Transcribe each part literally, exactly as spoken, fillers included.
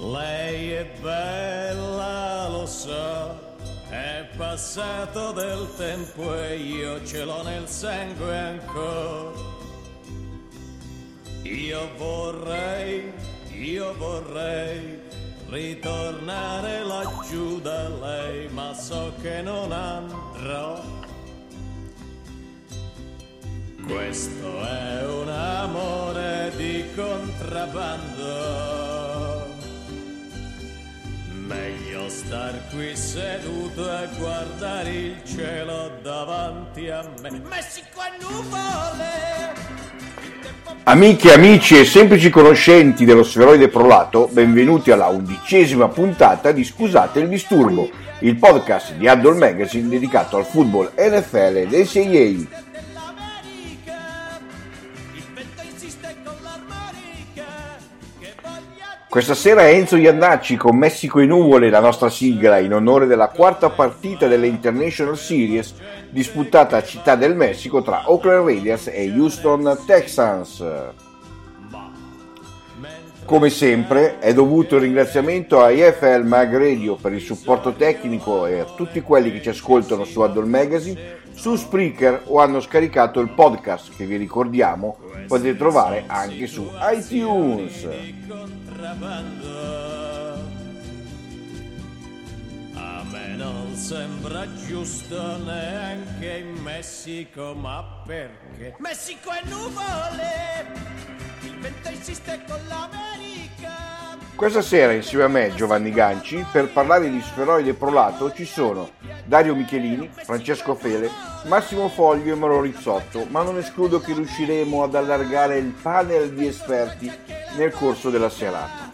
Lei è bella, lo so, è passato del tempo e io ce l'ho nel sangue ancora. Io vorrei, io vorrei ritornare laggiù da lei, ma so che non andrò. Questo è un amore di contrabbando. Meglio star qui seduto e guardare il cielo davanti a me. Messico a nuvole. Amiche, amici e semplici conoscenti dello sferoide prolato, benvenuti alla undicesima puntata di Scusate il disturbo, il podcast di Huddle Magazine dedicato al football N F L ed N C A A. Questa sera è Enzo Iannacci con Messico e nuvole, la nostra sigla, in onore della quarta partita delle International Series disputata a Città del Messico tra Oakland Raiders e Houston Texans. Come sempre è dovuto il ringraziamento a I F L Mag Radio per il supporto tecnico e a tutti quelli che ci ascoltano su Huddle Magazine, su Spreaker o hanno scaricato il podcast che vi ricordiamo potete trovare anche su iTunes. A me non sembra giusto neanche in Messico, ma perché? Messico è nuvole, il vento insiste con l'America. Questa sera insieme a me, Giovanni Ganci, per parlare di sferoide prolato ci sono Dario Michelini, Francesco Fele, Massimo Foglio e Mauro Rizzotto, ma non escludo che riusciremo ad allargare il panel di esperti nel corso della serata.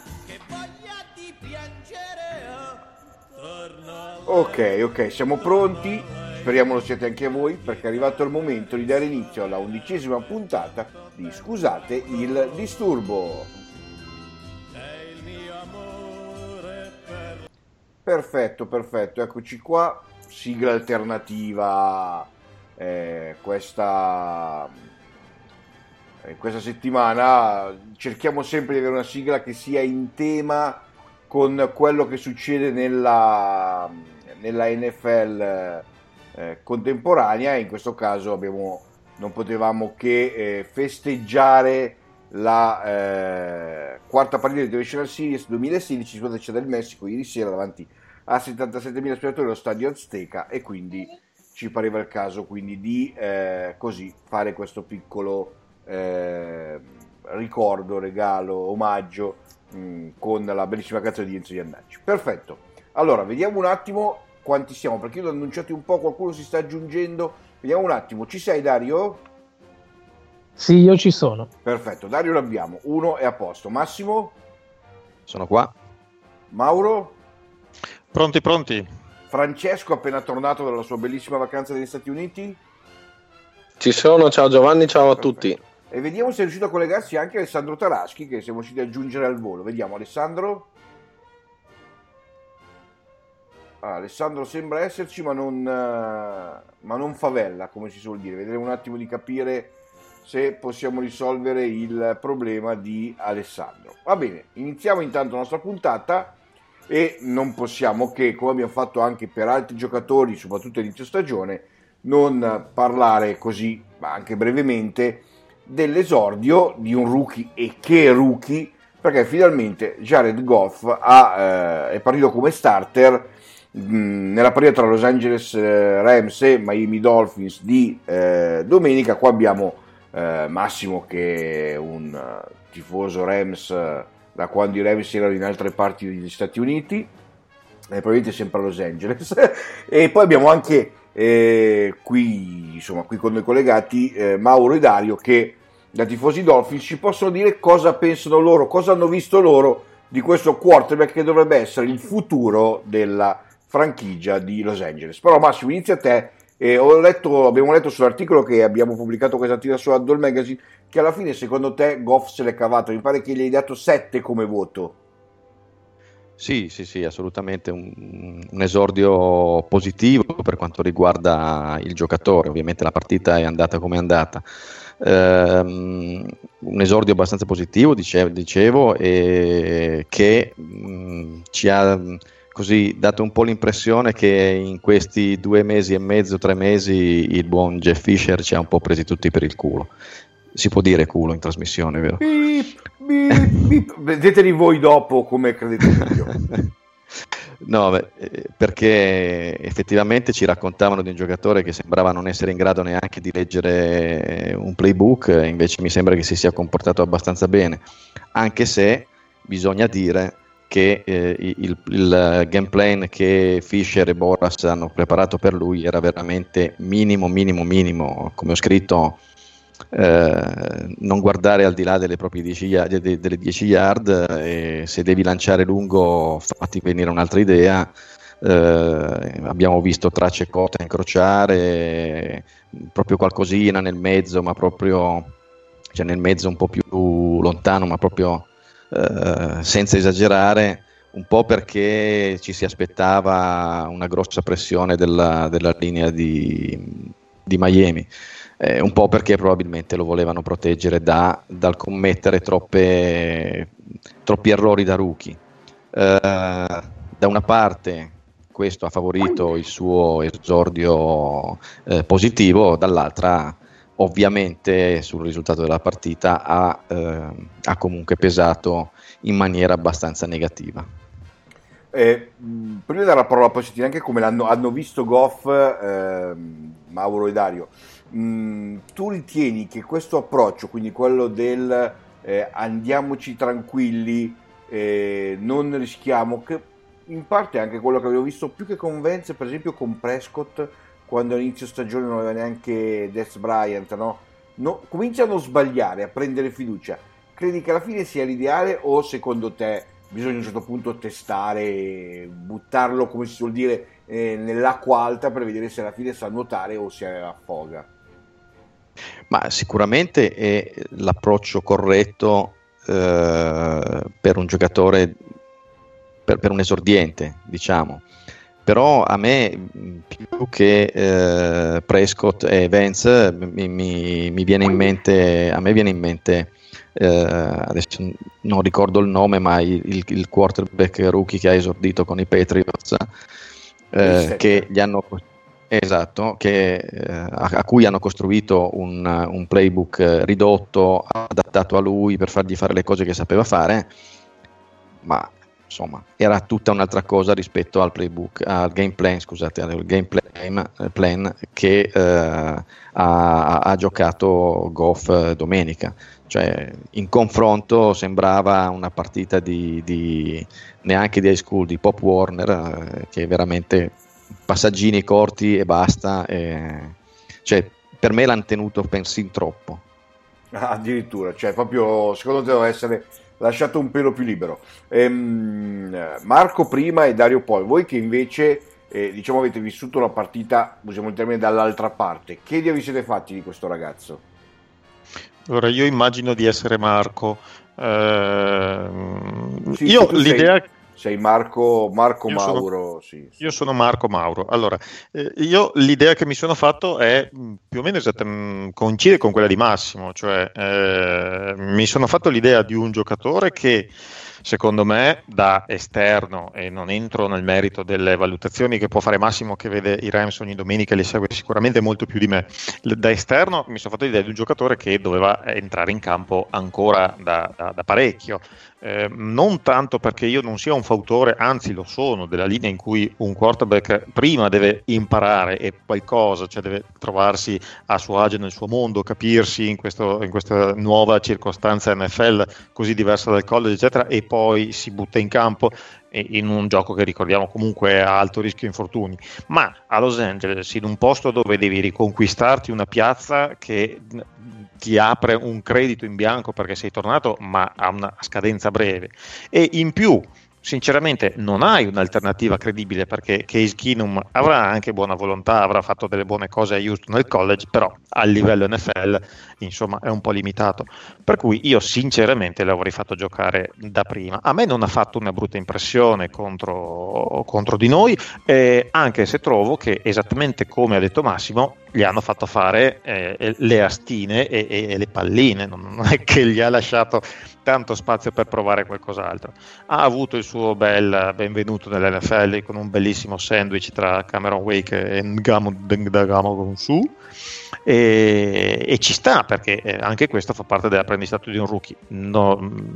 Ok, ok, siamo pronti, speriamo lo siete anche voi, perché è arrivato il momento di dare inizio alla undicesima puntata di Scusate il disturbo. Perfetto, perfetto, eccoci qua, sigla alternativa eh, questa, eh, questa settimana. Cerchiamo sempre di avere una sigla che sia in tema con quello che succede nella, nella N F L eh, contemporanea. In questo caso abbiamo, non potevamo che eh, festeggiare la eh, quarta partita di International Series duemilasedici disputata a Città del Messico ieri sera davanti a settantasettemila spettatori allo stadio Azteca, e quindi ci pareva il caso quindi di eh, così fare questo piccolo eh, ricordo, regalo, omaggio mh, con la bellissima canzone di Enzo Iannacci. Perfetto, allora vediamo un attimo quanti siamo, perché io l'ho annunciato un po', qualcuno si sta aggiungendo. Vediamo un attimo, ci sei Dario? Sì, io ci sono. Perfetto, Dario l'abbiamo, uno è a posto. Massimo? Sono qua. Mauro? Pronti, pronti. Francesco, appena tornato dalla sua bellissima vacanza negli Stati Uniti? Ci sono, ciao Giovanni, ciao a Perfetto. tutti. E vediamo se è riuscito a collegarsi anche Alessandro Taraschi, che siamo riusciti ad aggiungere al volo. Vediamo, Alessandro? Ah, Alessandro sembra esserci, ma non, uh, ma non favella, come si suol dire. Vedremo un attimo di capire se possiamo risolvere il problema di Alessandro. Va bene, iniziamo intanto la nostra puntata e non possiamo che, come abbiamo fatto anche per altri giocatori, soprattutto all'inizio stagione, non parlare così, ma anche brevemente, dell'esordio di un rookie, e che rookie, perché finalmente Jared Goff ha, eh, è partito come starter mh, nella partita tra Los Angeles Rams e Miami Dolphins di eh, domenica. Qua abbiamo Uh, Massimo, che è un uh, tifoso Rams uh, da quando i Rams erano in altre parti degli Stati Uniti, eh, probabilmente sempre a Los Angeles. E poi abbiamo anche eh, qui, insomma, qui con noi collegati eh, Mauro e Dario, che da tifosi Dolphins ci possono dire cosa pensano loro, cosa hanno visto loro di questo quarterback che dovrebbe essere il futuro della franchigia di Los Angeles. Però Massimo, inizia a te. E ho letto, abbiamo letto sull'articolo che abbiamo pubblicato questa mattina su Huddle Magazine, che alla fine secondo te Goff se l'è cavato. Mi pare che gli hai dato sette come voto. Sì, sì, sì, assolutamente un, un esordio positivo per quanto riguarda il giocatore. Ovviamente la partita è andata come è andata. Um, un esordio abbastanza positivo, dicevo, dicevo e che um, ci ha così dato un po' l'impressione che in questi due mesi e mezzo, tre mesi, il buon Jeff Fisher ci ha un po' presi tutti per il culo. Si può dire culo in trasmissione, vero? Beep, beep, beep. Vedeteli voi dopo come credete meglio. No, beh, perché effettivamente ci raccontavano di un giocatore che sembrava non essere in grado neanche di leggere un playbook, invece mi sembra che si sia comportato abbastanza bene, anche se bisogna dire che eh, il, il game plan che Fisher e Boras hanno preparato per lui era veramente minimo, minimo, minimo, come ho scritto. Eh, non guardare al di là delle proprie dieci yard, delle dieci yard, e se devi lanciare lungo fatti venire un'altra idea. Eh, abbiamo visto tracce e Cota incrociare, proprio qualcosina nel mezzo, ma proprio cioè nel mezzo un po' più lontano, ma proprio eh, senza esagerare, un po' perché ci si aspettava una grossa pressione della, della linea di, di Miami. Eh, un po' perché probabilmente lo volevano proteggere da, dal commettere troppe, troppi errori da rookie. Eh, da una parte questo ha favorito il suo esordio eh, positivo, dall'altra ovviamente sul risultato della partita ha, eh, ha comunque pesato in maniera abbastanza negativa. Eh, prima di dare la parola a Possettini, anche come l'hanno hanno visto Goff, eh, Mauro e Dario, mh, tu ritieni che questo approccio, quindi quello del eh, andiamoci tranquilli, eh, non rischiamo, che in parte è anche quello che avevo visto più che con Vance, per esempio con Prescott, quando all'inizio stagione non aveva neanche Dez Bryant, no? No, cominciano a sbagliare, a prendere fiducia. Credi che alla fine sia l'ideale, o secondo te bisogna a un certo punto testare, buttarlo, come si suol dire, eh, nell'acqua alta per vedere se alla fine sa nuotare o si affoga? Ma sicuramente è l'approccio corretto eh, per un giocatore, per, per un esordiente, diciamo. Però a me più che eh, Prescott e Vance mi, mi, mi viene in mente, a me viene in mente eh, adesso non ricordo il nome, ma il, il quarterback rookie che ha esordito con i Patriots, eh, che gli hanno esatto, che, eh, a, a cui hanno costruito un, un playbook ridotto, adattato a lui per fargli fare le cose che sapeva fare, ma insomma era tutta un'altra cosa rispetto al playbook, al game plan, scusate, al game plan, plan che eh, ha, ha giocato Goff domenica. Cioè, in confronto sembrava una partita di, di neanche di high school, di Pop Warner, eh, che veramente passaggini corti e basta. E, cioè, per me l'hanno tenuto pensin troppo. Ah, addirittura, cioè proprio secondo te deve essere lasciato un pelo più libero. Ehm, Marco prima e Dario poi, voi che invece eh, diciamo avete vissuto la partita, usiamo il termine, dall'altra parte, che idea vi siete fatti di questo ragazzo? Allora, io immagino di essere Marco. Eh, sì, io l'idea sei, sei Marco, Marco io Mauro. Sono, sì, sì. Io sono Marco Mauro. Allora, eh, io l'idea che mi sono fatto è più o meno esattamente coincide con quella di Massimo, cioè eh, mi sono fatto l'idea di un giocatore che secondo me da esterno, e non entro nel merito delle valutazioni che può fare Massimo, che vede i Rams ogni domenica e li segue sicuramente molto più di me, da esterno mi sono fatto l'idea di un giocatore che doveva entrare in campo ancora da, da, da parecchio, eh, non tanto perché io non sia un fautore, anzi lo sono, della linea in cui un quarterback prima deve imparare e qualcosa, cioè deve trovarsi a suo agio nel suo mondo, capirsi in, questo, in questa nuova circostanza N F L così diversa dal college eccetera, e poi si butta in campo in un gioco che ricordiamo comunque a alto rischio infortuni, ma a Los Angeles, in un posto dove devi riconquistarti una piazza che ti apre un credito in bianco perché sei tornato ma a una scadenza breve, e in più sinceramente non hai un'alternativa credibile, perché Case Keenum avrà anche buona volontà, avrà fatto delle buone cose a Houston nel college, però a livello N F L insomma è un po' limitato, per cui io sinceramente l'avrei fatto giocare da prima. A me non ha fatto una brutta impressione contro, contro di noi, eh, anche se trovo che, esattamente come ha detto Massimo, gli hanno fatto fare eh, le astine e, e, e le palline, non, non è che gli ha lasciato tanto spazio per provare qualcos'altro. Ha avuto il suo bel benvenuto nell'N F L con un bellissimo sandwich tra Cameron Wake e Ngamo Dengdagamo Su, e, e ci sta, perché anche questo fa parte dell'apprendistato di un rookie. No,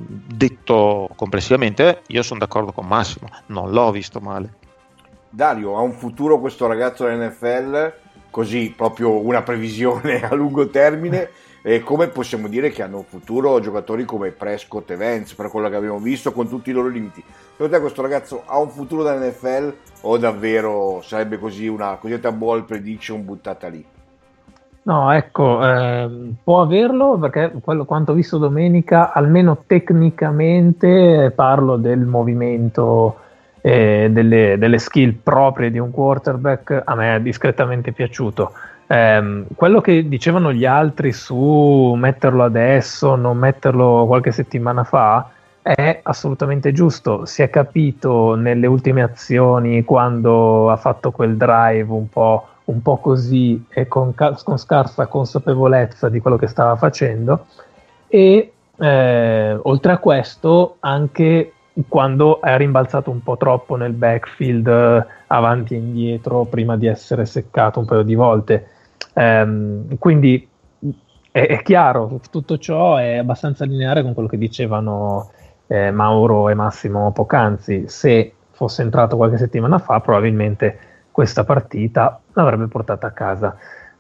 detto complessivamente, io sono d'accordo con Massimo, non l'ho visto male. Dario, ha un futuro questo ragazzo dell'N F L? Così, proprio una previsione a lungo termine? E come possiamo dire che hanno un futuro giocatori come Prescott e Vance, per quello che abbiamo visto, con tutti i loro limiti? Secondo te questo ragazzo ha un futuro da N F L o davvero sarebbe così una cosiddetta ball prediction buttata lì? No, ecco, ehm, può averlo, perché quello quanto ho visto domenica, almeno tecnicamente, parlo del movimento e delle, delle skill proprie di un quarterback, a me è discretamente piaciuto. Eh, quello che dicevano gli altri su metterlo adesso, non metterlo qualche settimana fa, è assolutamente giusto. Si è capito nelle ultime azioni, quando ha fatto quel drive un po', un po' così e con, con scarsa consapevolezza di quello che stava facendo, e eh, oltre a questo anche quando è rimbalzato un po' troppo nel backfield, eh, avanti e indietro, prima di essere seccato un paio di volte. Um, quindi è, è chiaro, tutto ciò è abbastanza lineare con quello che dicevano eh, Mauro e Massimo poc'anzi. Se fosse entrato qualche settimana fa, probabilmente questa partita l'avrebbe portata a casa.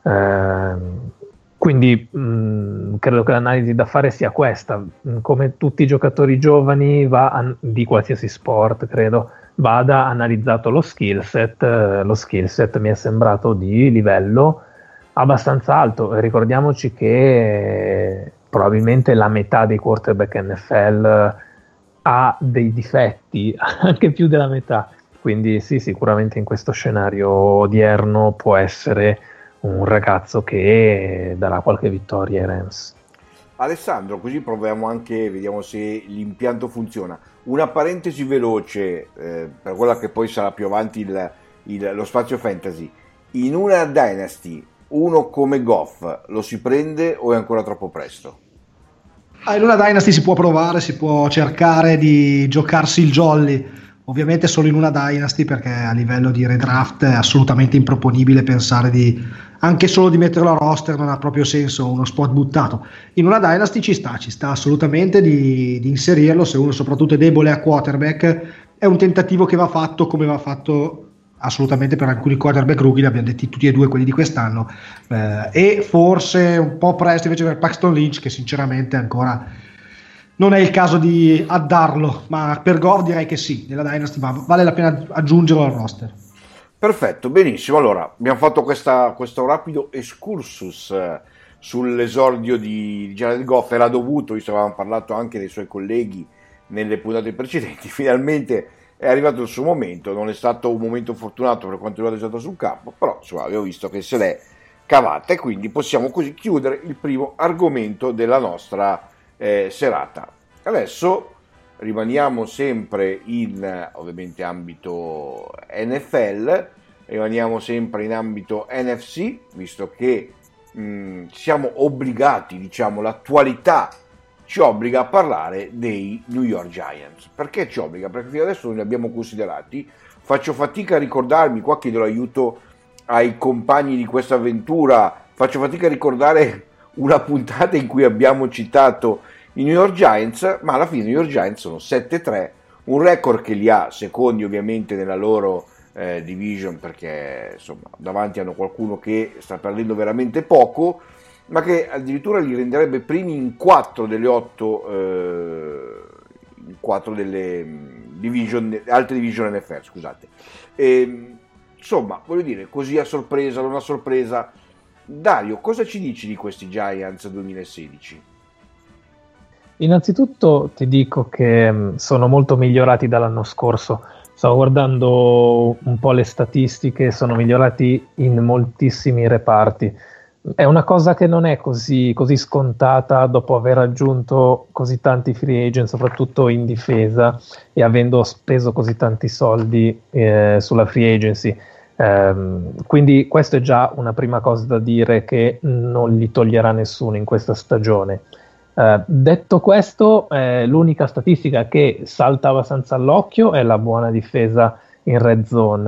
Uh, quindi mh, credo che l'analisi da fare sia questa. Come tutti i giocatori giovani, va an- di qualsiasi sport, credo, vada analizzato lo skill set. Uh, lo skill set mi è sembrato di livello abbastanza alto. Ricordiamoci che probabilmente la metà dei quarterback N F L ha dei difetti, anche più della metà, quindi sì, sicuramente in questo scenario odierno può essere un ragazzo che darà qualche vittoria ai Rams. Alessandro, così proviamo anche, vediamo se l'impianto funziona. Una parentesi veloce eh, per quella che poi sarà più avanti il, il, lo spazio fantasy. In una Dynasty uno come Goff lo si prende o è ancora troppo presto? Ah, in una Dynasty si può provare, si può cercare di giocarsi il jolly, ovviamente solo in una Dynasty, perché a livello di redraft è assolutamente improponibile pensare di anche solo di metterlo a roster, non ha proprio senso, uno spot buttato. In una Dynasty ci sta, ci sta assolutamente di, di inserirlo, se uno soprattutto è debole a quarterback. È un tentativo che va fatto come va fatto assolutamente per alcuni quarterback rookie, li abbiamo detti tutti e due quelli di quest'anno, eh, e forse un po' presto invece per Paxton Lynch, che sinceramente ancora non è il caso di addarlo, ma per Goff direi che sì, nella Dynasty vale la pena aggiungerlo al roster. Perfetto, benissimo. Allora abbiamo fatto questa, questo rapido excursus eh, sull'esordio di Jared Goff. Era dovuto, visto che avevamo parlato anche dei suoi colleghi nelle puntate precedenti. Finalmente è arrivato il suo momento. Non è stato un momento fortunato per quanto riguarda il gioco sul campo, però insomma, abbiamo visto che se l'è cavata, e quindi possiamo così chiudere il primo argomento della nostra eh, serata. Adesso rimaniamo sempre in ovviamente ambito N F L, rimaniamo sempre in ambito N F C, visto che mh, siamo obbligati, diciamo, l'attualità ci obbliga a parlare dei New York Giants. Perché ci obbliga? Perché fino adesso non li abbiamo considerati. Faccio fatica a ricordarmi, qua chiedo l'aiuto ai compagni di questa avventura, faccio fatica a ricordare una puntata in cui abbiamo citato i New York Giants, ma alla fine i New York Giants sono sette tre, un record che li ha secondi ovviamente nella loro eh, division, perché insomma davanti hanno qualcuno che sta perdendo veramente poco, ma che addirittura li renderebbe primi in quattro delle otto eh, in quattro delle division, altre division N F L, scusate. E, insomma, voglio dire, così a sorpresa, non a sorpresa. Dario, cosa ci dici di questi Giants duemilasedici? Innanzitutto ti dico che mh, sono molto migliorati dall'anno scorso. Stavo guardando un po' le statistiche, sono migliorati in moltissimi reparti. È una cosa che non è così, così scontata dopo aver aggiunto così tanti free agent, soprattutto in difesa, e avendo speso così tanti soldi eh, sulla free agency. Um, quindi questo è già una prima cosa da dire, che non li toglierà nessuno in questa stagione. Uh, detto questo, eh, l'unica statistica che salta abbastanza all'occhio è la buona difesa in red zone,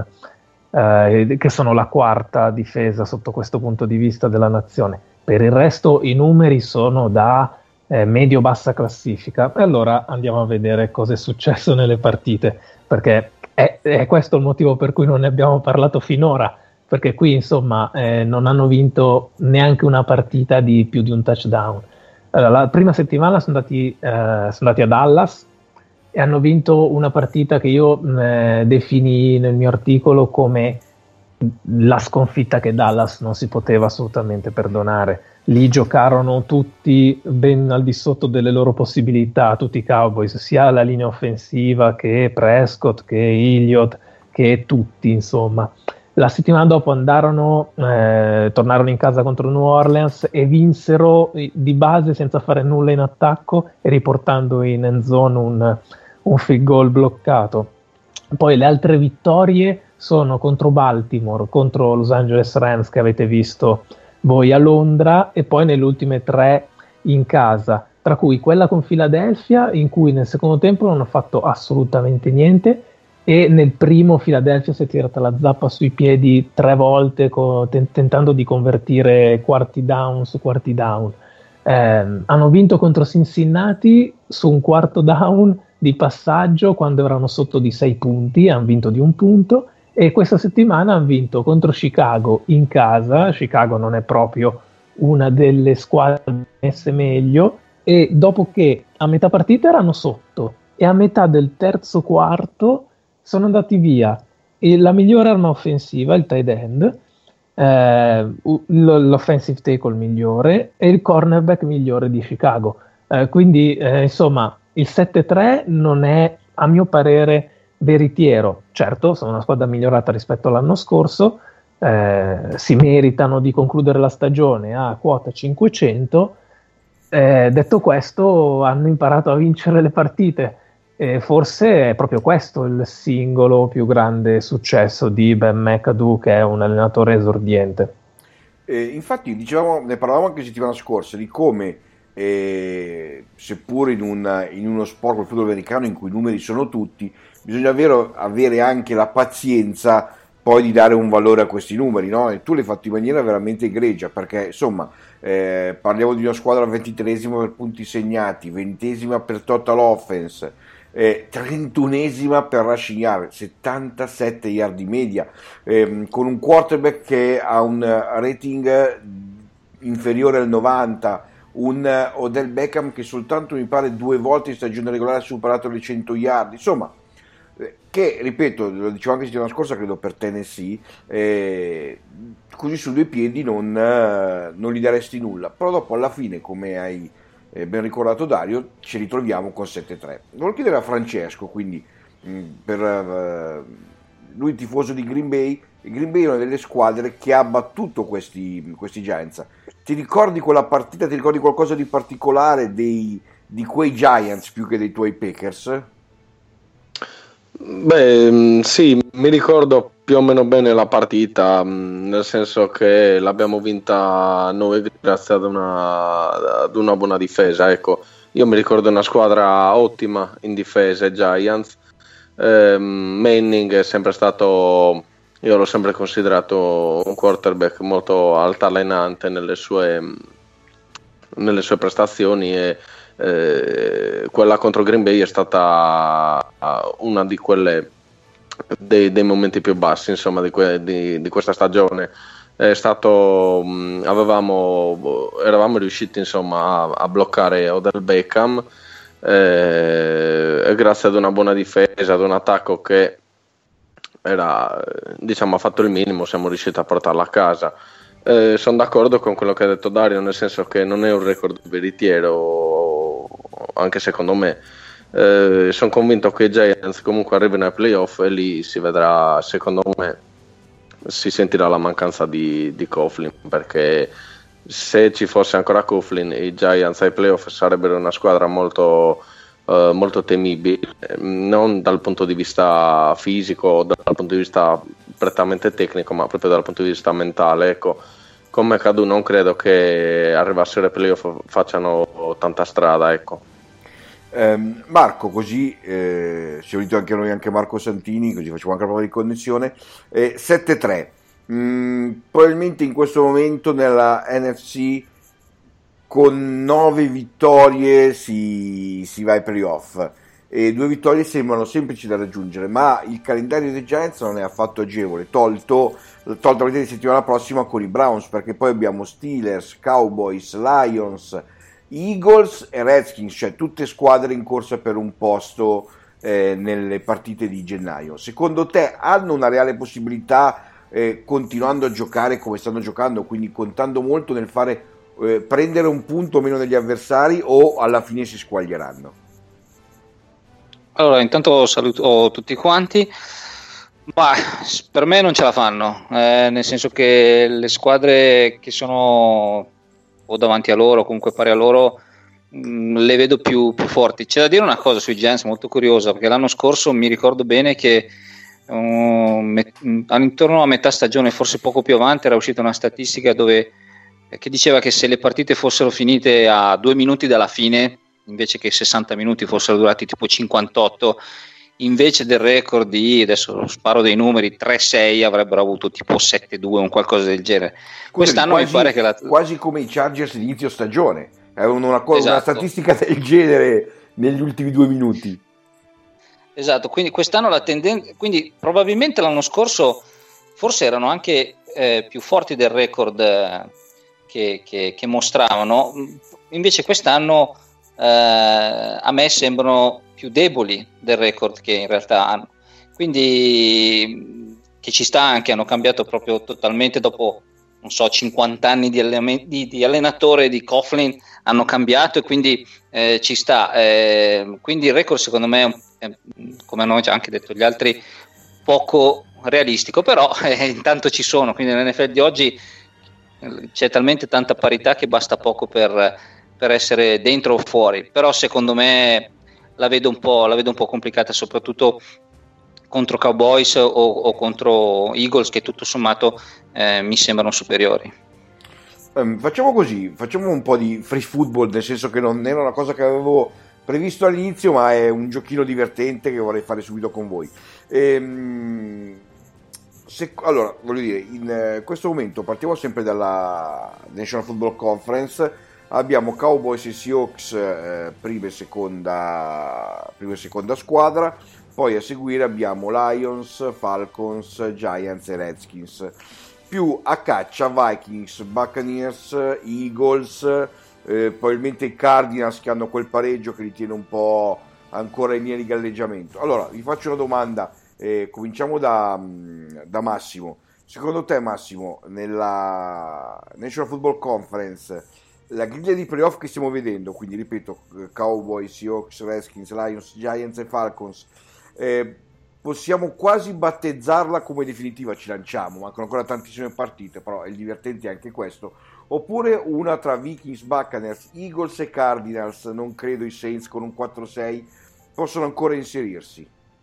uh, che sono la quarta difesa sotto questo punto di vista della nazione. Per il resto i numeri sono da eh, medio-bassa classifica. E allora andiamo a vedere cosa è successo nelle partite, perché È, è questo il motivo per cui non ne abbiamo parlato finora, perché qui insomma eh, non hanno vinto neanche una partita di più di un touchdown. Allora, la prima settimana sono andati, eh, sono andati a Dallas e hanno vinto una partita che io eh, definii nel mio articolo come la sconfitta che Dallas non si poteva assolutamente perdonare. Lì giocarono tutti ben al di sotto delle loro possibilità, tutti i Cowboys, sia la linea offensiva che Prescott, che Elliott, che tutti, insomma. La settimana dopo andarono, eh, tornarono in casa contro New Orleans e vinsero di base senza fare nulla in attacco e riportando in end zone un, un field goal bloccato. Poi le altre vittorie sono contro Baltimore, contro Los Angeles Rams, che avete visto voi a Londra, e poi nelle ultime tre in casa, tra cui quella con Philadelphia, in cui nel secondo tempo non ha fatto assolutamente niente, e nel primo Philadelphia si è tirata la zappa sui piedi tre volte, co- t- tentando di convertire quarti down su quarti down. Eh, hanno vinto contro Cincinnati su un quarto down di passaggio quando erano sotto di sei punti, hanno vinto di un punto. E questa settimana hanno vinto contro Chicago in casa. Chicago non è proprio una delle squadre messe meglio, e dopo che a metà partita erano sotto e a metà del terzo quarto sono andati via e la migliore arma offensiva, il tight end, eh, l'offensive tackle migliore e il cornerback migliore di Chicago. Eh, quindi eh, insomma il sette tre non è, a mio parere, veritiero. Certo, sono una squadra migliorata rispetto all'anno scorso, eh, si meritano di concludere la stagione a quota cinquecento. Eh, detto questo, hanno imparato a vincere le partite, e forse è proprio questo il singolo più grande successo di Ben McAdoo, che è un allenatore esordiente. Eh, infatti dicevamo, ne parlavamo anche la settimana scorsa di come eh, seppur in, un, in uno sport come il football americano in cui i numeri sono tutti, bisogna avere, avere anche la pazienza poi di dare un valore a questi numeri, no? E tu l'hai fatto in maniera veramente egregia, perché insomma eh, parliamo di una squadra ventitreesima per punti segnati, ventesima per total offense, eh, trentunesima per rushing yard, settantasette yard di media, eh, con un quarterback che ha un rating inferiore al novanta, un Odell Beckham che soltanto mi pare due volte in stagione regolare ha superato le cento yard, insomma, che ripeto, lo dicevo anche la settimana scorsa, credo per Tennessee, eh, così su due piedi non, eh, non gli daresti nulla, però dopo alla fine, come hai eh, ben ricordato Dario, ci ritroviamo con sette tre. Volevo chiedere a Francesco, quindi mh, per uh, lui tifoso di Green Bay, Green Bay è una delle squadre che ha battuto questi, questi Giants. Ti ricordi quella partita, ti ricordi qualcosa di particolare dei, di quei Giants più che dei tuoi Packers? Beh, sì, mi ricordo più o meno bene la partita, nel senso che l'abbiamo vinta noi grazie ad una, ad una buona difesa. Ecco, io mi ricordo una squadra ottima in difesa, Giants. Eh, Manning è sempre stato, io l'ho sempre considerato un quarterback molto altalenante nelle sue, nelle sue prestazioni, e Eh, quella contro Green Bay è stata una di quelle dei, dei momenti più bassi, insomma, di, que, di, di questa stagione. È stato mh, avevamo eravamo riusciti, insomma, a, a bloccare Odell Beckham, eh, e grazie ad una buona difesa, ad un attacco che era, diciamo, ha fatto il minimo, siamo riusciti a portarla a casa. Eh, sono d'accordo con quello che ha detto Dario, nel senso che non è un record veritiero anche secondo me. Eh, sono convinto che i Giants comunque arrivino ai playoff e lì si vedrà, secondo me si sentirà la mancanza di, di Coughlin, perché se ci fosse ancora Coughlin i Giants ai playoff sarebbero una squadra molto, eh, molto temibile, non dal punto di vista fisico, dal punto di vista prettamente tecnico, ma proprio dal punto di vista mentale. Ecco, con McAdoo non credo che arrivassero ai playoff facciano tanta strada, ecco. Eh, Marco, così eh, si è unito anche noi, anche Marco Santini, così facciamo anche la prova di connessione. eh, sette tre, mm, probabilmente in questo momento nella N F C con nove vittorie si, si va ai playoff, e due vittorie sembrano semplici da raggiungere, ma il calendario dei Giants non è affatto agevole, tolto, tolto la partita di settimana prossima con i Browns, perché poi abbiamo Steelers, Cowboys, Lions, Eagles e Redskins, cioè tutte squadre in corsa per un posto eh, nelle partite di gennaio. Secondo te hanno una reale possibilità, eh, continuando a giocare come stanno giocando, quindi contando molto nel fare eh, prendere un punto meno degli avversari, o alla fine si squaglieranno? Allora, intanto saluto tutti quanti. Ma per me non ce la fanno, eh, nel senso che le squadre che sono o davanti a loro, comunque pari a loro, mh, le vedo più, più forti. C'è da dire una cosa sui Giants molto curiosa, perché l'anno scorso mi ricordo bene che uh, met- intorno a metà stagione, forse poco più avanti, era uscita una statistica dove eh, che diceva che se le partite fossero finite a due minuti dalla fine, invece che sessanta minuti fossero durati tipo cinquantotto, invece del record di, adesso sparo dei numeri, tre sei, avrebbero avuto tipo sette due, un qualcosa del genere. Quest'anno quasi, mi pare che la... quasi come i Chargers di inizio stagione, avevano una, cosa, esatto. una statistica del genere negli ultimi due minuti. Esatto, quindi quest'anno la tendenza, quindi probabilmente l'anno scorso forse erano anche eh, più forti del record eh, che, che, che mostravano, invece quest'anno eh, a me sembrano più deboli del record che in realtà hanno, quindi che ci sta anche, hanno cambiato proprio totalmente dopo, non so, cinquanta anni di, allenam- di, di allenatore di Coughlin, hanno cambiato, e quindi eh, ci sta, eh, quindi il record secondo me è, come hanno già anche detto gli altri, poco realistico, però eh, intanto ci sono, quindi nell'N F L di oggi c'è talmente tanta parità che basta poco per, per essere dentro o fuori, però secondo me la vedo un po', la vedo un po' complicata, soprattutto contro Cowboys o, o contro Eagles, che tutto sommato eh, mi sembrano superiori. Um, facciamo così, facciamo un po' di free football, nel senso che non era una cosa che avevo previsto all'inizio, ma è un giochino divertente che vorrei fare subito con voi. Ehm, se, allora, voglio dire, in eh, questo momento partiamo sempre dalla National Football Conference. Abbiamo Cowboys e Seahawks eh, prima e seconda, prima e seconda squadra, poi a seguire abbiamo Lions, Falcons, Giants e Redskins, più a caccia Vikings, Buccaneers, Eagles, eh, probabilmente i Cardinals, che hanno quel pareggio che li tiene un po' ancora in linea di galleggiamento. Allora vi faccio una domanda, eh, cominciamo da, da Massimo. Secondo te, Massimo, nella National Football Conference la griglia di playoff che stiamo vedendo, quindi ripeto, Cowboys, Seahawks, Redskins, Lions, Giants e Falcons, eh, possiamo quasi battezzarla come definitiva? Ci lanciamo, mancano ancora tantissime partite, però è divertente anche questo. Oppure una tra Vikings, Buccaneers, Eagles e Cardinals? Non credo i Saints con un quattro sei possono ancora inserirsi.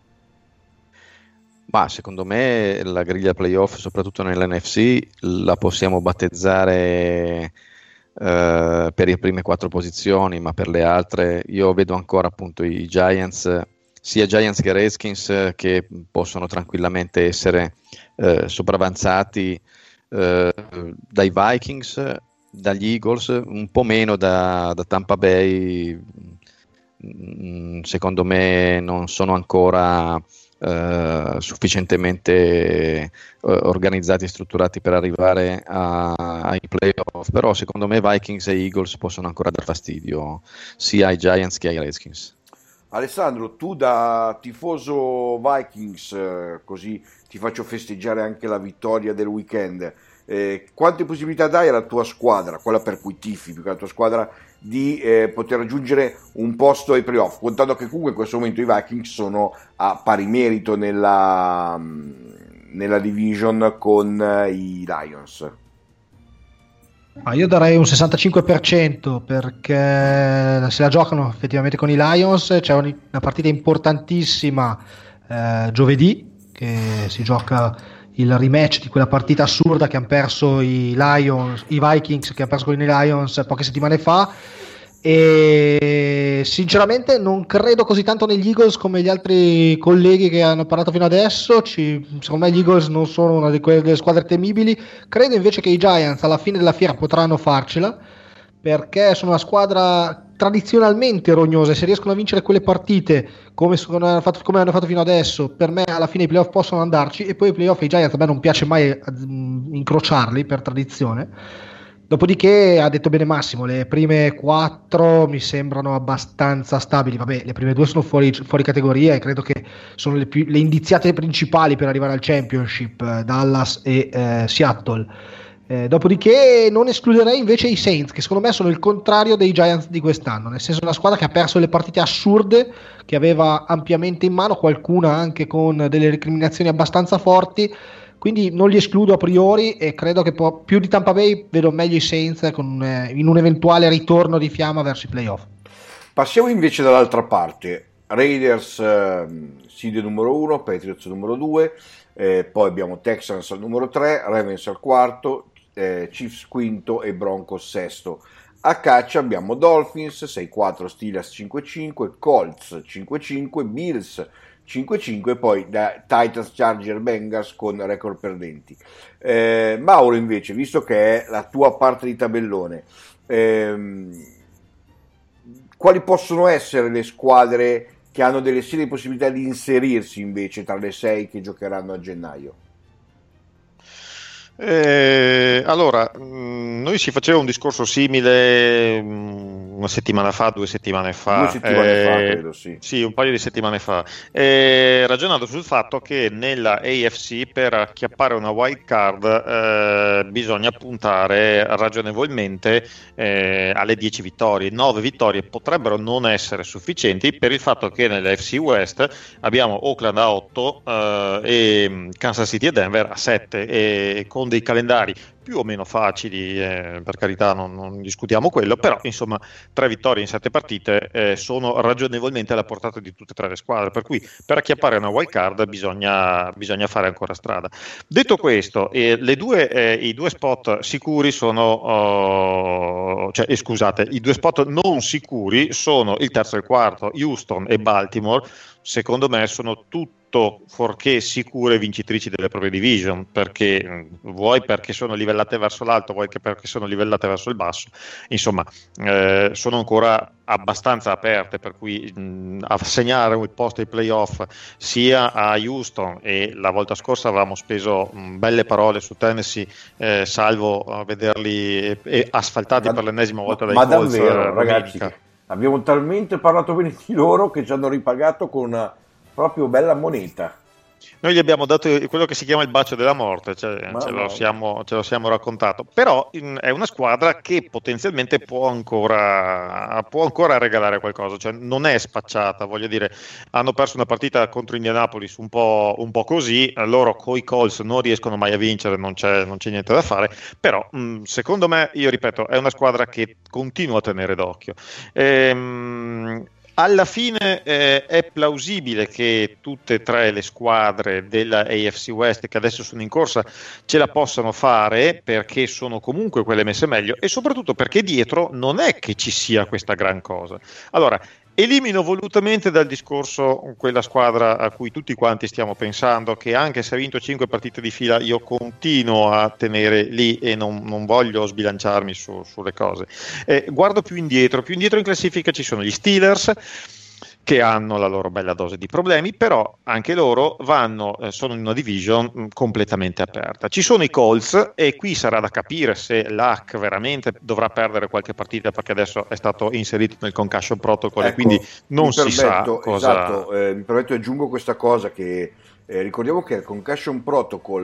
Ma secondo me la griglia playoff, soprattutto nell'N F C, la possiamo battezzare Uh, per le prime quattro posizioni, ma per le altre io vedo ancora appunto i Giants, sia Giants che Redskins, che possono tranquillamente essere uh, sopravanzati uh, dai Vikings, dagli Eagles, un po' meno da, da Tampa Bay. Mm, secondo me non sono ancora Uh, sufficientemente uh, organizzati e strutturati per arrivare a, ai playoff, però secondo me Vikings e Eagles possono ancora dar fastidio sia ai Giants che ai Redskins. Alessandro, tu da tifoso Vikings, eh, così ti faccio festeggiare anche la vittoria del weekend, eh, quante possibilità dai alla tua squadra, quella per cui tifi, più che la tua squadra, di eh, poter raggiungere un posto ai playoff, contando che comunque in questo momento i Vikings sono a pari merito nella, nella division con eh, i Lions? Ah, io darei un sessantacinque per cento, perché se la giocano effettivamente con i Lions. C'è una partita importantissima eh, giovedì, che si gioca il rematch di quella partita assurda che hanno perso i Lions, i Vikings, che hanno perso con i Lions poche settimane fa, e sinceramente non credo così tanto negli Eagles come gli altri colleghi che hanno parlato fino adesso. Ci, secondo me gli Eagles non sono una di quelle squadre temibili. Credo invece che i Giants alla fine della fiera potranno farcela, perché sono una squadra tradizionalmente rognosa, e se riescono a vincere quelle partite come, hanno fatto, come hanno fatto fino adesso, per me alla fine i playoff possono andarci. E poi i playoff ai Giants a me non piace mai incrociarli per tradizione. Dopodiché ha detto bene Massimo, le prime quattro mi sembrano abbastanza stabili. Vabbè, le prime due sono fuori, fuori categoria, e credo che sono le, più, le indiziate principali per arrivare al championship, eh, Dallas e eh, Seattle. Eh, dopodiché non escluderei invece i Saints, che secondo me sono il contrario dei Giants di quest'anno, nel senso una squadra che ha perso le partite assurde, che aveva ampiamente in mano, qualcuna anche con delle recriminazioni abbastanza forti. Quindi non li escludo a priori, e credo che può, più di Tampa Bay vedo meglio i Saints con, eh, in un eventuale ritorno di fiamma verso i playoff. Passiamo invece dall'altra parte. Raiders eh, seed numero uno, Patriots numero due, eh, poi abbiamo Texans al numero tre, Ravens al quarto, eh, Chiefs quinto e Broncos sesto. A caccia abbiamo Dolphins sei quattro, Steelers cinque cinque, Colts cinque cinque, Bills cinque cinque, poi da Titans, Charger, Bengals con record perdenti. eh, Mauro invece, visto che è la tua parte di tabellone, ehm, quali possono essere le squadre che hanno delle serie possibilità di inserirsi invece tra le sei che giocheranno a gennaio? Eh, allora, mh, noi si faceva un discorso simile mh, una settimana fa, due settimane fa, due settimane eh, fa credo, sì. sì, un paio di settimane fa, eh, ragionando sul fatto che nella A F C per acchiappare una wild card eh, bisogna puntare ragionevolmente eh, alle dieci vittorie. nove vittorie potrebbero non essere sufficienti, per il fatto che nella A F C West abbiamo Oakland a otto eh, e Kansas City e Denver a sette, e con dei calendari più o meno facili, eh, per carità non, non discutiamo quello, però insomma tre vittorie in sette partite eh, sono ragionevolmente alla portata di tutte e tre le squadre, per cui per acchiappare una wild card bisogna, bisogna fare ancora strada. Detto questo, eh, le due, eh, i due spot sicuri sono oh, cioè eh, scusate, i due spot non sicuri sono il terzo e il quarto, Houston e Baltimore. Secondo me sono tutto fuorché sicure vincitrici delle proprie division, perché vuoi perché sono livellate verso l'alto, vuoi che perché sono livellate verso il basso, insomma eh, sono ancora abbastanza aperte, per cui mh, assegnare un posto ai playoff sia a Houston, e la volta scorsa avevamo speso mh, belle parole su Tennessee, eh, salvo a vederli eh, eh, asfaltati ma, per l'ennesima volta dai ma Colts. Ma davvero, eh, ragazzi, abbiamo talmente parlato bene di loro che ci hanno ripagato con una proprio bella moneta. Noi gli abbiamo dato quello che si chiama il bacio della morte, cioè, ce, lo siamo, ce lo siamo raccontato, però in, è una squadra che potenzialmente può ancora, può ancora regalare qualcosa, cioè non è spacciata, voglio dire, hanno perso una partita contro Indianapolis un po', un po' così, loro coi Colts non riescono mai a vincere, non c'è, non c'è niente da fare, però mh, secondo me, io ripeto, è una squadra che continua a tenere d'occhio. Ehm, Alla fine eh, è plausibile che tutte e tre le squadre della A F C West che adesso sono in corsa ce la possano fare, perché sono comunque quelle messe meglio, e soprattutto perché dietro non è che ci sia questa gran cosa. Allora, elimino volutamente dal discorso quella squadra a cui tutti quanti stiamo pensando, che anche se ha vinto cinque partite di fila io continuo a tenere lì e non, non voglio sbilanciarmi su, sulle cose. Eh, guardo più indietro, più indietro in classifica ci sono gli Steelers, che hanno la loro bella dose di problemi, però anche loro vanno, eh, sono in una division mh, completamente aperta. Ci sono i Colts, e qui sarà da capire se l'A C veramente dovrà perdere qualche partita, perché adesso è stato inserito nel concussion protocol, ecco, e quindi non si permetto, sa cosa... Esatto, eh, mi permetto, aggiungo questa cosa, che eh, ricordiamo che il concussion protocol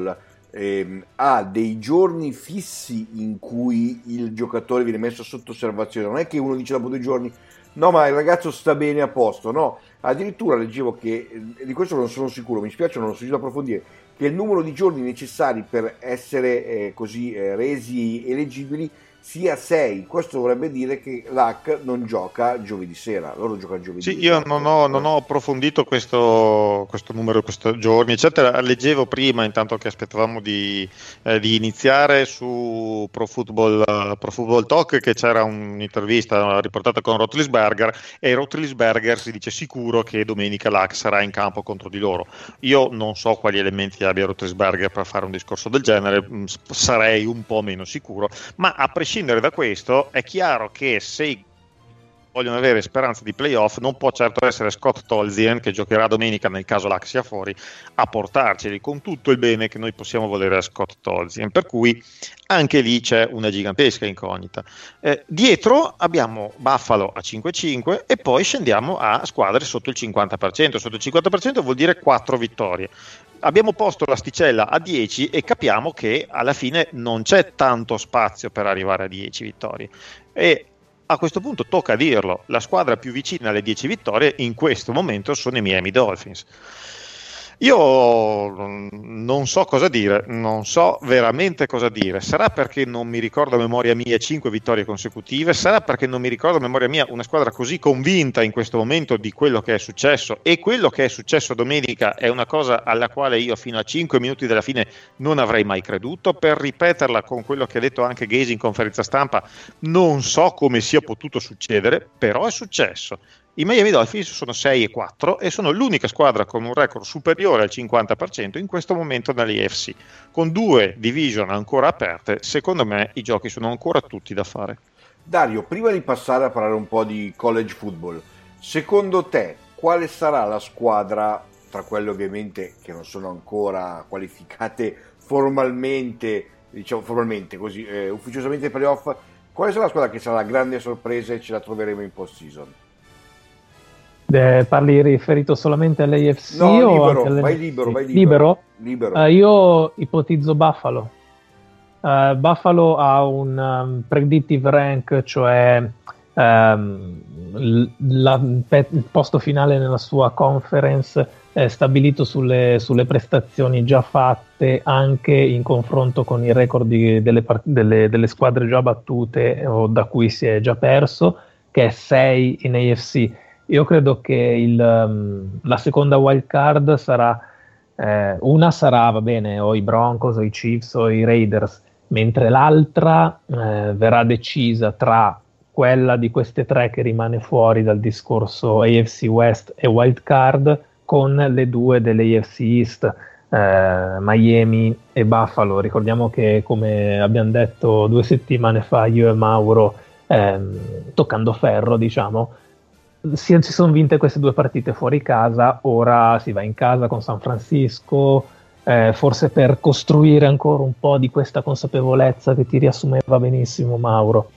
ehm, ha dei giorni fissi in cui il giocatore viene messo sotto osservazione. Non è che uno dice dopo due giorni no, ma il ragazzo sta bene a posto, no, addirittura leggevo che, e di questo non sono sicuro, mi spiace, non lo so riuscito ad approfondire, che il numero di giorni necessari per essere eh, così eh, resi eleggibili sia sei. Questo dovrebbe dire che l'A C non gioca giovedì sera, loro giocano giovedì. Sì, io non ho, non ho approfondito questo, questo numero, questi giorni, eccetera. Leggevo prima, intanto che aspettavamo di, eh, di iniziare, su Pro Football, uh, Pro Football Talk, che c'era un'intervista riportata con Roethlisberger, e Roethlisberger si dice sicuro che domenica l'A C sarà in campo contro di loro. Io non so quali elementi abbia Roethlisberger per fare un discorso del genere, sarei un po' meno sicuro, ma a prescindere da questo è chiaro che se vogliono avere speranza di playoff non può certo essere Scott Tolzien, che giocherà domenica nel caso l'A C sia fuori, a portarceli, con tutto il bene che noi possiamo volere a Scott Tolzien, per cui anche lì c'è una gigantesca incognita. Eh, dietro abbiamo Buffalo a cinque cinque e poi scendiamo a squadre sotto il cinquanta per cento. Sotto il cinquanta per cento vuol dire quattro vittorie. Abbiamo posto l'asticella a dieci e capiamo che alla fine non c'è tanto spazio per arrivare a dieci vittorie, e a questo punto tocca dirlo, la squadra più vicina alle dieci vittorie in questo momento sono i Miami Dolphins. Io non so cosa dire, non so veramente cosa dire. Sarà perché non mi ricordo a memoria mia cinque vittorie consecutive, sarà perché non mi ricordo a memoria mia una squadra così convinta in questo momento di quello che è successo, e quello che è successo domenica è una cosa alla quale io fino a cinque minuti dalla fine non avrei mai creduto. Per ripeterla con quello che ha detto anche Gaze in conferenza stampa, non so come sia potuto succedere, però è successo. I Miami Dolphins sono sei e quattro e sono l'unica squadra con un record superiore al cinquanta per cento in questo momento nell'A F C. Con due division ancora aperte, secondo me i giochi sono ancora tutti da fare. Dario, prima di passare a parlare un po' di college football, secondo te quale sarà la squadra, tra quelle ovviamente che non sono ancora qualificate formalmente, diciamo formalmente così, eh, ufficiosamente ai playoff, quale sarà la squadra che sarà la grande sorpresa e ce la troveremo in post-season? Eh, parli riferito solamente all'A F C? No, o libero, anche vai libero, vai libero. libero? libero? Uh, io ipotizzo Buffalo. Uh, Buffalo ha un um, predictive rank, cioè um, la, pe- il posto finale nella sua conference è stabilito sulle, sulle prestazioni già fatte, anche in confronto con i record di, delle, part- delle, delle squadre già battute o da cui si è già perso, che è sei in A F C. Io credo che il, um, la seconda wild card sarà eh, una sarà, va bene, o i Broncos o i Chiefs o i Raiders, mentre l'altra eh, verrà decisa tra quella di queste tre che rimane fuori dal discorso A F C West e wild card, con le due dell'A F C East, eh, Miami e Buffalo. Ricordiamo che, come abbiamo detto due settimane fa io e Mauro, ehm, toccando ferro, diciamo, si, si sono vinte queste due partite fuori casa, ora si va in casa con San Francisco, eh, forse per costruire ancora un po' di questa consapevolezza che ti riassumeva benissimo Mauro.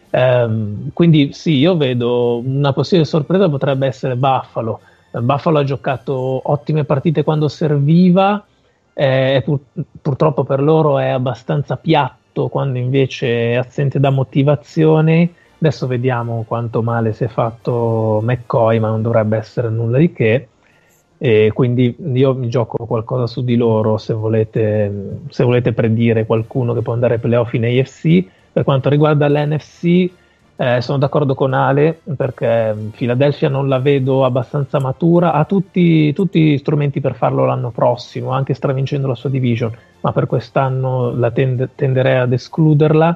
Um, quindi sì, io vedo una possibile sorpresa, potrebbe essere Buffalo. Buffalo ha giocato ottime partite quando serviva, eh, pur, purtroppo per loro è abbastanza piatto quando invece è assente da motivazione. Adesso vediamo quanto male si è fatto McCoy, ma non dovrebbe essere nulla di che, e quindi io mi gioco qualcosa su di loro se volete, se volete predire qualcuno che può andare ai playoff in A F C. Per quanto riguarda l'N F C, eh, sono d'accordo con Ale, perché Philadelphia non la vedo abbastanza matura, ha tutti, tutti gli strumenti per farlo l'anno prossimo, anche stravincendo la sua division, ma per quest'anno la tend- tenderei ad escluderla.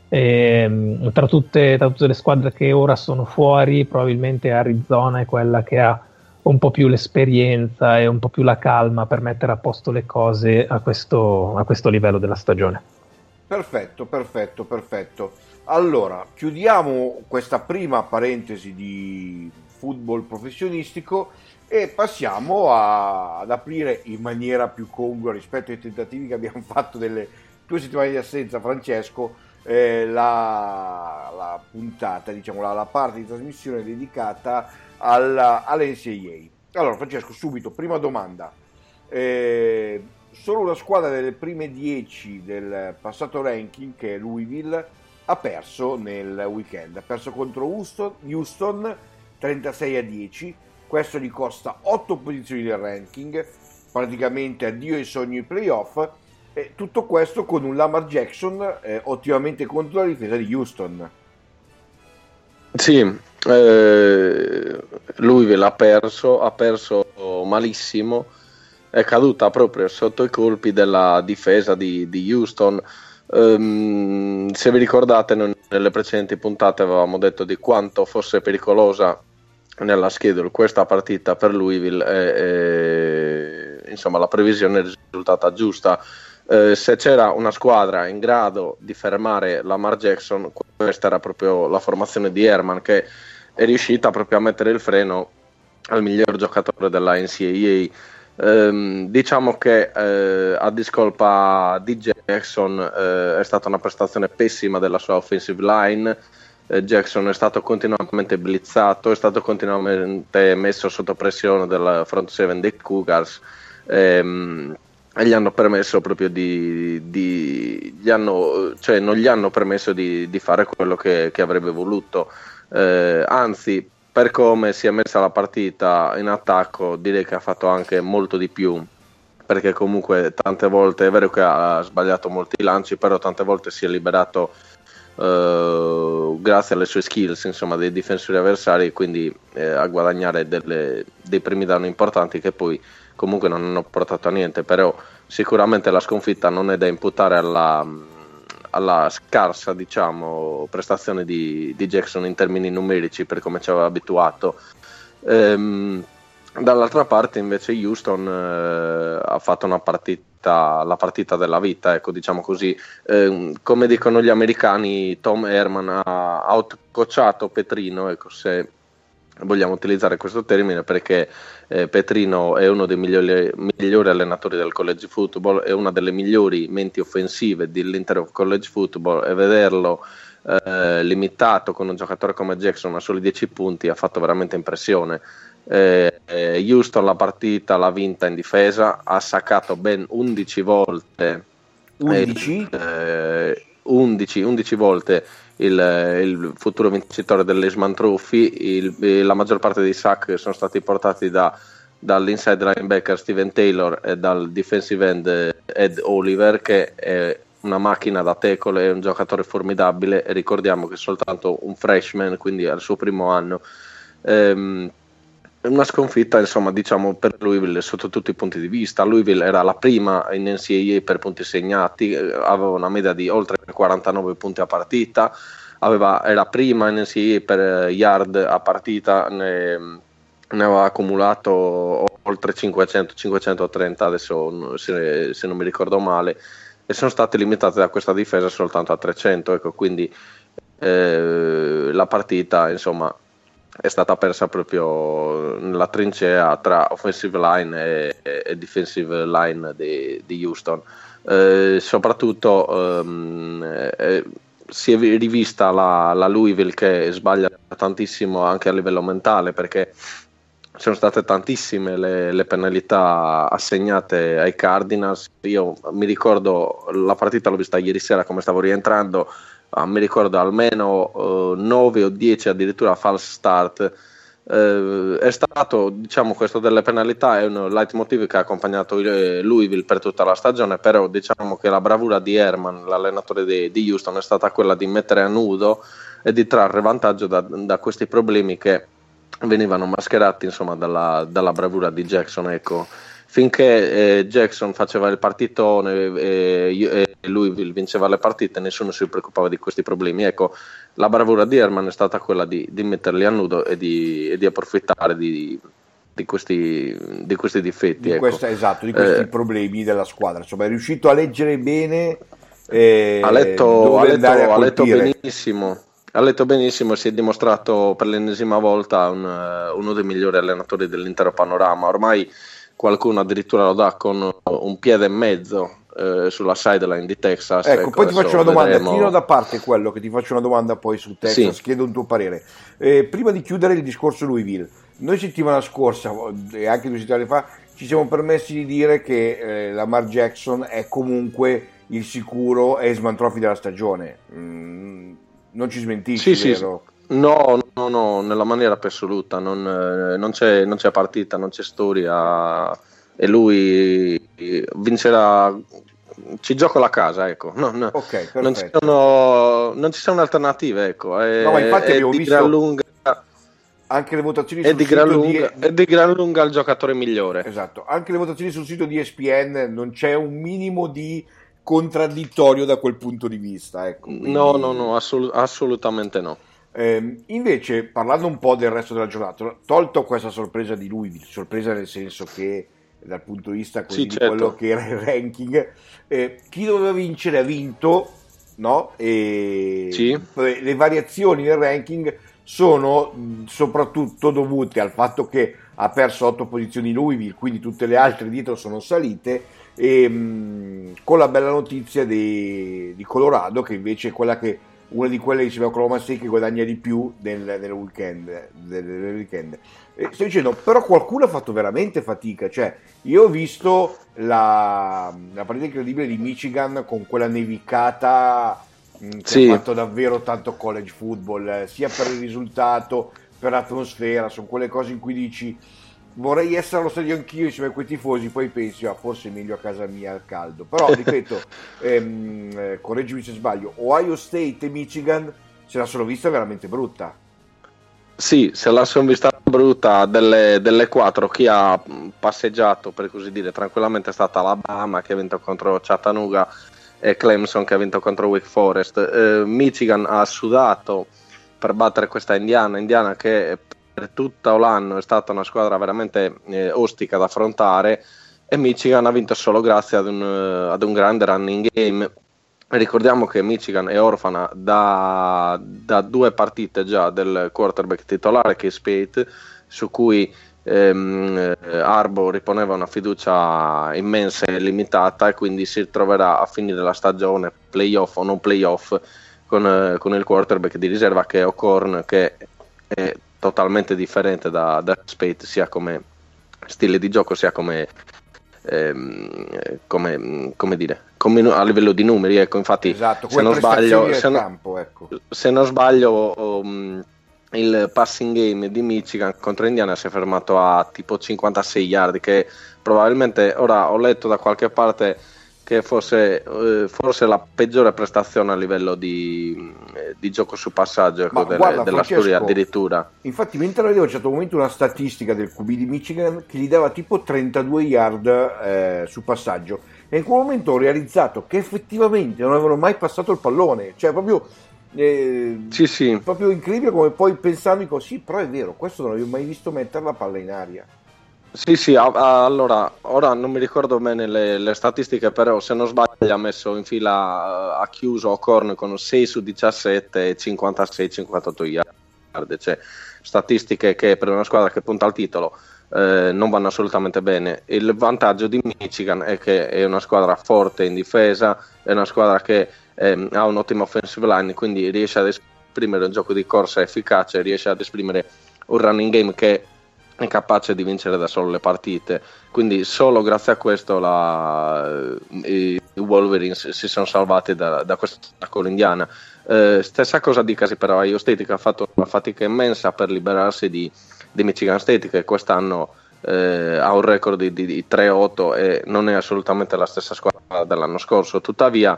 E, tra, tutte, tra tutte le squadre che ora sono fuori, probabilmente Arizona è quella che ha un po' più l'esperienza e un po' più la calma per mettere a posto le cose a questo, a questo livello della stagione. Perfetto, perfetto, perfetto. Allora, chiudiamo questa prima parentesi di football professionistico e passiamo a, ad aprire in maniera più congrua rispetto ai tentativi che abbiamo fatto delle due settimane di assenza, Francesco, eh, la, la puntata, diciamo la, la parte di trasmissione dedicata alla, all'N C A A. Allora Francesco, subito, prima domanda. Eh, solo una squadra delle prime dieci del passato ranking, che è Louisville, ha perso nel weekend. Ha perso contro Houston, Houston trentasei a dieci. Questo gli costa otto posizioni del ranking, praticamente addio ai sogni ai playoff. E tutto questo con un Lamar Jackson eh, ottimamente contro la difesa di Houston. Sì, eh, Louisville ha perso, ha perso malissimo, è caduta proprio sotto i colpi della difesa di, di Houston. Um, se vi ricordate, noi nelle precedenti puntate avevamo detto di quanto fosse pericolosa nella schedule questa partita per Louisville e, e insomma la previsione è risultata giusta. Eh, se c'era una squadra in grado di fermare Lamar Jackson, questa era proprio la formazione di Herman, che è riuscita proprio a mettere il freno al miglior giocatore della N C A A. Eh, diciamo che eh, a discolpa di Jackson eh, è stata una prestazione pessima della sua offensive line. eh, Jackson è stato continuamente blitzato, è stato continuamente messo sotto pressione del front seven dei Cougars, ehm, e gli hanno permesso proprio di, di gli hanno, cioè non gli hanno permesso di, di fare quello che, che avrebbe voluto, eh, anzi, per come si è messa la partita in attacco, direi che ha fatto anche molto di più, perché comunque tante volte è vero che ha sbagliato molti lanci, però tante volte si è liberato eh, grazie alle sue skills, insomma, dei difensori avversari, quindi eh, a guadagnare delle, dei primi danni importanti che poi comunque non hanno portato a niente. Però sicuramente la sconfitta non è da imputare alla alla scarsa, diciamo, prestazione di, di Jackson in termini numerici, per come ci aveva abituato. Ehm, dall'altra parte invece Houston eh, ha fatto una partita, la partita della vita, ecco, diciamo così. Ehm, come dicono gli americani, Tom Herman ha outcoachato Petrino, ecco, se vogliamo utilizzare questo termine, perché eh, Petrino è uno dei migliori, migliori allenatori del college football, è una delle migliori menti offensive dell'intero college football, e vederlo eh, limitato con un giocatore come Jackson a soli dieci punti ha fatto veramente impressione. eh, eh, Houston la partita l'ha vinta in difesa, ha saccato ben undici volte undici? Eh, undici, undici volte Il, il futuro vincitore dell'Eisman Trophy. il, la maggior parte dei sack sono stati portati da, dall'inside linebacker Steven Taylor e dal defensive end Ed Oliver, che è una macchina da tackle, è un giocatore formidabile, e ricordiamo che è soltanto un freshman, quindi al suo primo anno. ehm, una sconfitta, insomma, diciamo, per Louisville sotto tutti i punti di vista. Louisville era la prima in N C A A per punti segnati, aveva una media di oltre quarantanove punti a partita, aveva, era prima in N C A A per yard a partita, ne, ne aveva accumulato oltre cinquecento, cinquecentotrenta adesso, se, se non mi ricordo male, e sono state limitate da questa difesa soltanto a trecento, ecco, quindi eh, la partita, insomma, è stata persa proprio nella trincea tra offensive line e, e, e defensive line di, di Houston. Eh, soprattutto ehm, eh, si è rivista la, la Louisville, che sbaglia tantissimo anche a livello mentale, perché sono state tantissime le, le penalità assegnate ai Cardinals. Io mi ricordo, la partita l'ho vista ieri sera come stavo rientrando, Ah, mi ricordo almeno uh, nove o dieci addirittura false start. Uh, è stato, diciamo, questo delle penalità è un leitmotiv che ha accompagnato Louisville per tutta la stagione, però diciamo che la bravura di Herman, l'allenatore di, di Houston, è stata quella di mettere a nudo e di trarre vantaggio da, da questi problemi che venivano mascherati, insomma, dalla, dalla bravura di Jackson, ecco. Finché eh, Jackson faceva il partitone e eh, Louisville vinceva le partite, nessuno si preoccupava di questi problemi. Ecco, la bravura di Herman è stata quella di, di metterli a nudo e di, e di approfittare di, di, questi, di questi difetti. Di ecco. questa, esatto, di questi eh, problemi della squadra. Insomma, è riuscito a leggere bene. Eh, ha letto, ha letto, a ha letto benissimo. Ha letto benissimo, si è dimostrato per l'ennesima volta un, uno dei migliori allenatori dell'intero panorama. Ormai qualcuno addirittura lo dà con un piede e mezzo eh, sulla sideline di Texas. Ecco, ecco, poi ti faccio una domanda, vedremo... tiro da parte quello che ti faccio una domanda poi su Texas, sì. Chiedo un tuo parere. Eh, prima di chiudere il discorso Louisville, noi settimana scorsa e anche due settimane fa ci siamo permessi di dire che eh, Lamar Jackson è comunque il sicuro Heisman Trophy della stagione. Mm, non ci smentisci, sì, vero? Sì. No, no, no, nella maniera più assoluta, non, eh, non, c'è, non c'è partita, non c'è storia e lui vincerà, ci gioco la casa, ecco. Non, okay, non, ci, sono, non ci sono alternative, ecco. È, no, ma infatti è abbiamo di visto gran lunga, anche le votazioni è sul di gran sito lunga, di... è di gran lunga il giocatore migliore. Esatto, anche le votazioni sul sito di E S P N non c'è un minimo di contraddittorio da quel punto di vista, ecco. Quindi... No, no, no, assolut- assolutamente no. Eh, invece, parlando un po' del resto della giornata, tolto questa sorpresa di lui, sorpresa nel senso che dal punto di vista così sì, di certo. quello che era il ranking, eh, chi doveva vincere ha vinto, no? E sì. Le variazioni nel ranking sono mh, soprattutto dovute al fatto che ha perso otto posizioni Louisville, quindi tutte le altre dietro sono salite, e mh, con la bella notizia di, di Colorado, che invece è quella che una di quelle insieme a Oklahoma State che guadagna di più nel, nel weekend, nel, nel weekend. E sto dicendo, però qualcuno ha fatto veramente fatica, cioè io ho visto la, la partita incredibile di Michigan con quella nevicata mh, che sì. ha fatto davvero tanto college football, eh, sia per il risultato, per l'atmosfera, sono quelle cose in cui dici vorrei essere allo stadio anch'io insieme a quei tifosi, poi pensi ah, forse è meglio a casa mia al caldo, però ripeto, ehm, eh, correggimi se sbaglio, Ohio State e Michigan se la sono vista veramente brutta. Sì, se la sono vista brutta. Delle, delle quattro chi ha passeggiato, per così dire, tranquillamente è stata Alabama, che ha vinto contro Chattanooga, e Clemson, che ha vinto contro Wake Forest. eh, Michigan ha sudato per battere questa Indiana Indiana che per tutto l'anno è stata una squadra veramente eh, ostica da affrontare, e Michigan ha vinto solo grazie ad un, uh, ad un grande running game. Ricordiamo che Michigan è orfana da, da due partite già del quarterback titolare Case Spate, su cui ehm, Harbaugh riponeva una fiducia immensa e limitata, e quindi si troverà a finire la stagione, playoff o non playoff, con, con il quarterback di riserva che è O'Korn, che è totalmente differente da, da Spate, sia come stile di gioco sia come ehm, come, come dire come a livello di numeri, ecco. Infatti esatto, se non sbaglio se, campo, ecco. se non sbaglio um, il passing game di Michigan contro Indiana si è fermato a tipo cinquantasei yard, che probabilmente, ora ho letto da qualche parte che fosse eh, forse la peggiore prestazione a livello di, eh, di gioco su passaggio, ecco, delle, guarda, della Francesco, storia addirittura. Infatti mentre vedevo a un certo momento una statistica del Q B di Michigan che gli dava tipo trentadue yard eh, su passaggio, e in quel momento ho realizzato che effettivamente non avevano mai passato il pallone, cioè proprio eh, sì, sì. proprio incredibile, come poi pensavo, dico, sì, però è vero, questo non avevo mai visto mettere la palla in aria. Sì, sì, a, a, allora, ora non mi ricordo bene le, le statistiche, però se non sbaglio ha messo in fila, ha chiuso O'Korn con sei su diciassette e cinquantasei cinquantotto yard, cioè statistiche che per una squadra che punta al titolo eh, non vanno assolutamente bene. Il vantaggio di Michigan è che è una squadra forte in difesa, è una squadra che eh, ha un'ottima offensive line, quindi riesce ad esprimere un gioco di corsa efficace, riesce ad esprimere un running game che è capace di vincere da solo le partite, quindi solo grazie a questo la, i, i Wolverines si sono salvati da, da questa attacco indiana. Eh, stessa cosa dicasi per Ohio State, che ha fatto una fatica immensa per liberarsi di, di Michigan State, che quest'anno eh, ha un record di, di, di tre otto e non è assolutamente la stessa squadra dell'anno scorso. Tuttavia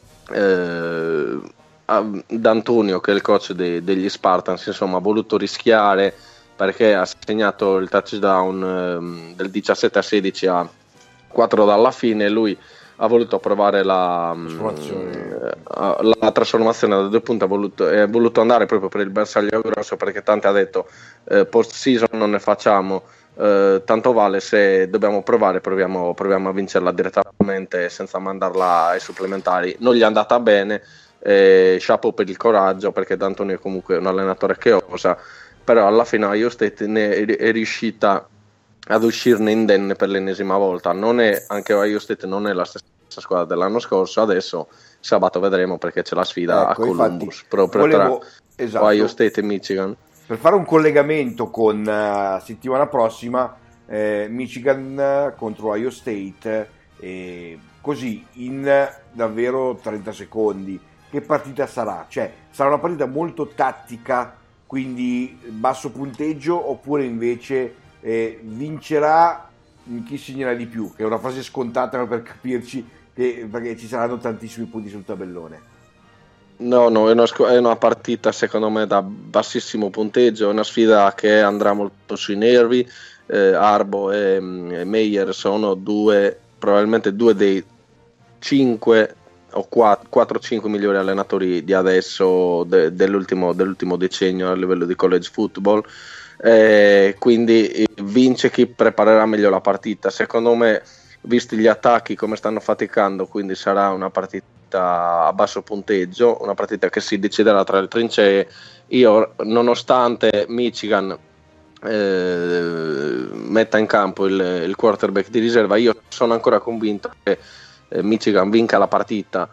eh, D'Antonio, che è il coach de, degli Spartans, insomma, ha voluto rischiare, perché ha segnato il touchdown ehm, del diciassette a sedici a quattro dalla fine, e lui ha voluto provare la trasformazione, la, la trasformazione da due punti, ha voluto, è voluto andare proprio per il bersaglio grosso, perché tanti ha detto eh, post season non ne facciamo, eh, tanto vale se dobbiamo provare, proviamo, proviamo a vincerla direttamente senza mandarla ai supplementari. Non gli è andata bene, eh, chapeau per il coraggio, perché D'Antonio è comunque un allenatore che osa, però alla fine Ohio State ne è, è riuscita ad uscirne indenne per l'ennesima volta. Non è, anche Ohio State non è la stessa squadra dell'anno scorso. Adesso sabato vedremo, perché c'è la sfida ecco, a Columbus, infatti, proprio volevo, tra esatto, Ohio State e Michigan. Per fare un collegamento con la uh, settimana prossima, eh, Michigan contro Ohio State, eh, così in davvero trenta secondi. Che partita sarà? Cioè, sarà una partita molto tattica, quindi basso punteggio, oppure invece eh, vincerà chi segnerà di più, che è una frase scontata per capirci, che, perché ci saranno tantissimi punti sul tabellone. No, no, è una, è una partita secondo me da bassissimo punteggio, è una sfida che andrà molto sui nervi. eh, Arbo e, e Meyer sono due, probabilmente due dei cinque o quattro cinque migliori allenatori di adesso, de, dell'ultimo, dell'ultimo decennio a livello di college football, eh, quindi vince chi preparerà meglio la partita. Secondo me, visti gli attacchi come stanno faticando, quindi sarà una partita a basso punteggio, una partita che si deciderà tra le trincee. Io, nonostante Michigan eh, metta in campo il, il quarterback di riserva, io sono ancora convinto che Michigan vinca la partita,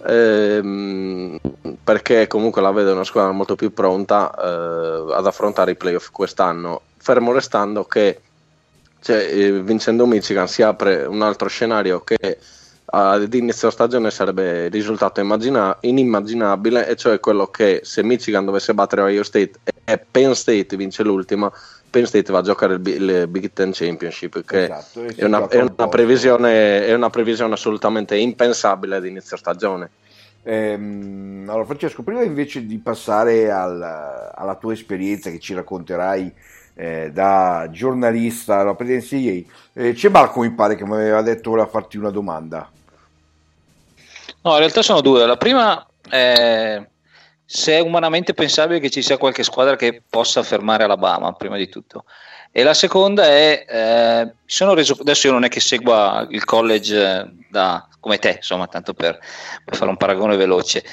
ehm, perché comunque la vedo una squadra molto più pronta eh, ad affrontare i playoff quest'anno, fermo restando che cioè, eh, vincendo Michigan si apre un altro scenario che ad inizio stagione sarebbe risultato immagina- inimmaginabile, e cioè quello che se Michigan dovesse battere Ohio State e Penn State vince l'ultima, Penn State va a giocare il, B- il Big Ten Championship, che esatto, è, una, è, una previsione, è una previsione assolutamente impensabile ad inizio stagione. Ehm, allora Francesco, prima invece di passare al, alla tua esperienza che ci racconterai eh, da giornalista alla N C A A, eh, c'è Marco, mi pare, che mi aveva detto voleva farti una domanda. No, in realtà sono due. La prima è se è umanamente pensabile che ci sia qualche squadra che possa fermare Alabama, prima di tutto. E la seconda è, eh, sono reso, adesso io non è che segua il college da, come te, insomma, tanto per, per fare un paragone veloce,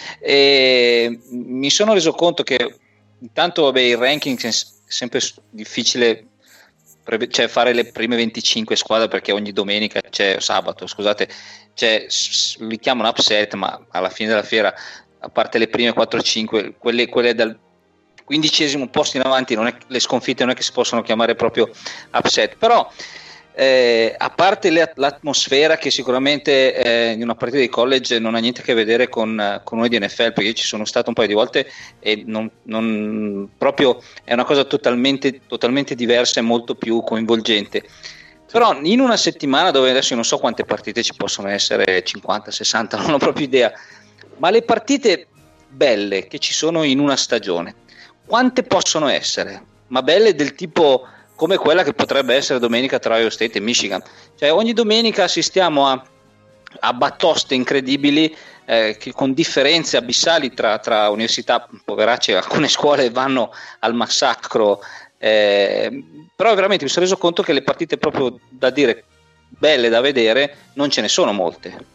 e mi sono reso conto che intanto vabbè, il ranking è sempre difficile, cioè fare le prime venticinque squadre, perché ogni domenica c'è sabato, scusate, c'è, li chiamano upset, ma alla fine della fiera, a parte le prime quattro cinque, quelle, quelle dal quindicesimo posto in avanti, non è, le sconfitte non è che si possono chiamare proprio upset, però eh, a parte le, l'atmosfera che sicuramente eh, in una partita di college non ha niente a che vedere con, con noi di N F L, perché io ci sono stato un paio di volte e non, non proprio è una cosa totalmente, totalmente diversa e molto più coinvolgente. Però in una settimana, dove adesso io non so quante partite ci possono essere, cinquanta, sessanta, non ho proprio idea, ma le partite belle che ci sono in una stagione, quante possono essere? Ma belle del tipo come quella che potrebbe essere domenica tra Ohio State e Michigan. Cioè ogni domenica assistiamo a, a battoste incredibili, eh, che con differenze abissali tra, tra università, poveracce, alcune scuole vanno al massacro, eh, però veramente mi sono reso conto che le partite proprio da dire belle da vedere non ce ne sono molte.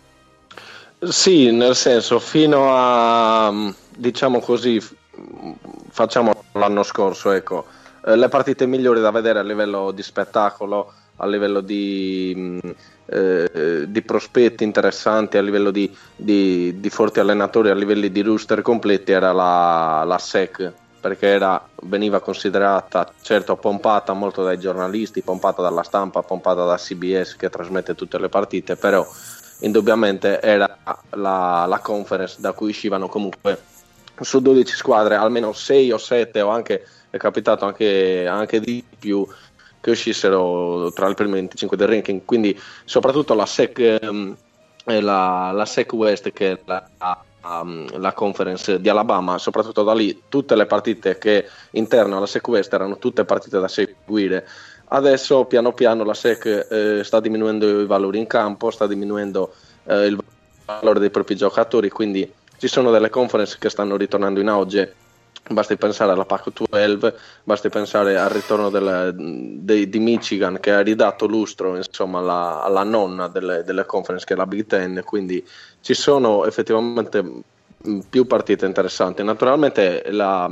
Sì, nel senso, fino a, diciamo così, facciamo l'anno scorso, ecco, eh, le partite migliori da vedere a livello di spettacolo, a livello di, eh, di prospetti interessanti, a livello di, di, di forti allenatori, a livelli di roster completi, era la, la S E C, perché era, veniva considerata, certo, pompata molto dai giornalisti, pompata dalla stampa, pompata da C B S che trasmette tutte le partite, però indubbiamente era la, la conference da cui uscivano comunque su dodici squadre almeno sei o sette, o anche è capitato anche, anche di più che uscissero tra le prime venticinque del ranking, quindi soprattutto la S E C, um, la, la S E C West, che è la, um, la conference di Alabama, soprattutto da lì tutte le partite che interno alla S E C West erano tutte partite da seguire. Adesso piano piano la S E C eh, sta diminuendo i valori in campo, sta diminuendo eh, il valore dei propri giocatori, quindi ci sono delle conference che stanno ritornando in auge. Basti pensare alla Pac dodici, basti pensare al ritorno del, de, di Michigan, che ha ridato lustro, insomma, alla, alla nonna delle, delle conference, che è la Big Ten, quindi ci sono effettivamente più partite interessanti. Naturalmente la,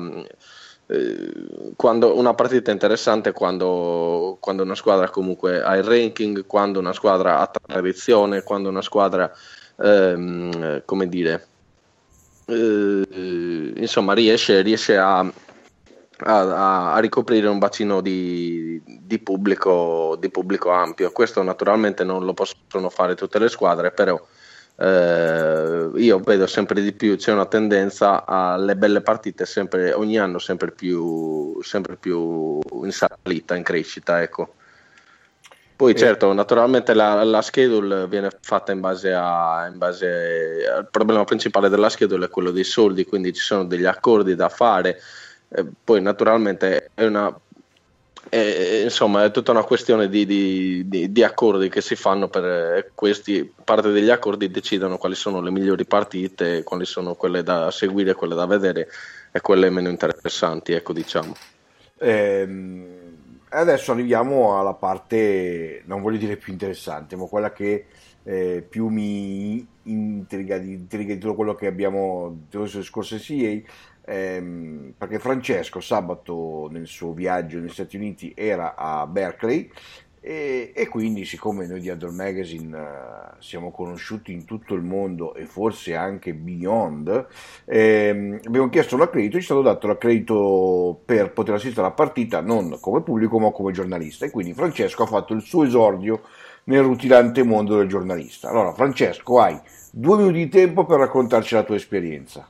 eh, quando una partita è interessante quando, quando una squadra comunque ha il ranking, quando una squadra ha tradizione, quando una squadra ehm, come dire Uh, insomma riesce, riesce a, a, a, a ricoprire un bacino di, di, pubblico, di pubblico ampio. Questo naturalmente non lo possono fare tutte le squadre, però eh, io vedo sempre di più, c'è una tendenza alle belle partite sempre, ogni anno sempre più, sempre più in salita, in crescita, ecco. Poi certo, naturalmente la, la schedule viene fatta in base a in base al problema principale della schedule è quello dei soldi, quindi ci sono degli accordi da fare, eh, poi naturalmente è una è, insomma è tutta una questione di, di, di, di accordi che si fanno per eh, questi, parte degli accordi decidono quali sono le migliori partite, quali sono quelle da seguire, quelle da vedere e quelle meno interessanti, ecco, diciamo. Ehm... Adesso arriviamo alla parte, non voglio dire più interessante, ma quella che eh, più mi intriga di, intriga di tutto quello che abbiamo detto le scorse C A, ehm, perché Francesco sabato nel suo viaggio negli Stati Uniti era a Berkeley e, e quindi, siccome noi di Adult Magazine uh, siamo conosciuti in tutto il mondo e forse anche beyond, ehm, abbiamo chiesto l'accredito, ci è stato dato l'accredito per poter assistere alla partita non come pubblico ma come giornalista, e quindi Francesco ha fatto il suo esordio nel rutilante mondo del giornalista. Allora Francesco, hai due minuti di tempo per raccontarci la tua esperienza.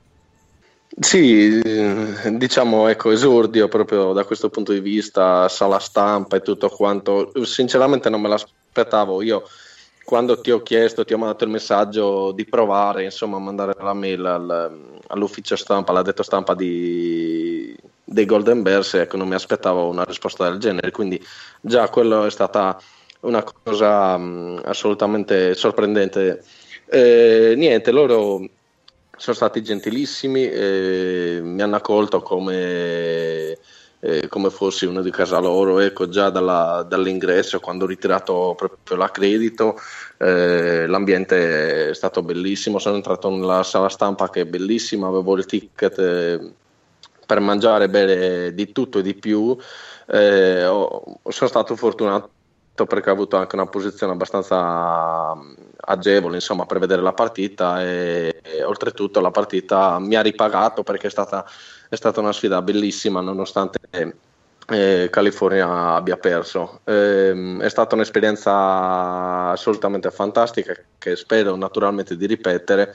Sì, diciamo, ecco, esordio proprio da questo punto di vista, sala stampa e tutto quanto. Sinceramente non me l'aspettavo. Io quando ti ho chiesto, ti ho mandato il messaggio di provare, insomma, a mandare la mail al, all'ufficio stampa, all'addetto stampa di, dei Golden Bears, ecco, non mi aspettavo una risposta del genere, quindi già quello è stata una cosa mh, assolutamente sorprendente. Eh, niente, loro sono stati gentilissimi, eh, mi hanno accolto come, eh, come fossi uno di casa loro, ecco, già dalla, dall'ingresso, quando ho ritirato proprio l'accredito, eh, l'ambiente è stato bellissimo, sono entrato nella sala stampa che è bellissima, avevo il ticket eh, per mangiare e bere di tutto e di più, eh, ho, sono stato fortunato perché ho avuto anche una posizione abbastanza agevole, insomma, per vedere la partita e, e oltretutto la partita mi ha ripagato perché è stata, è stata una sfida bellissima nonostante eh, California abbia perso. Eh, è stata un'esperienza assolutamente fantastica che spero naturalmente di ripetere.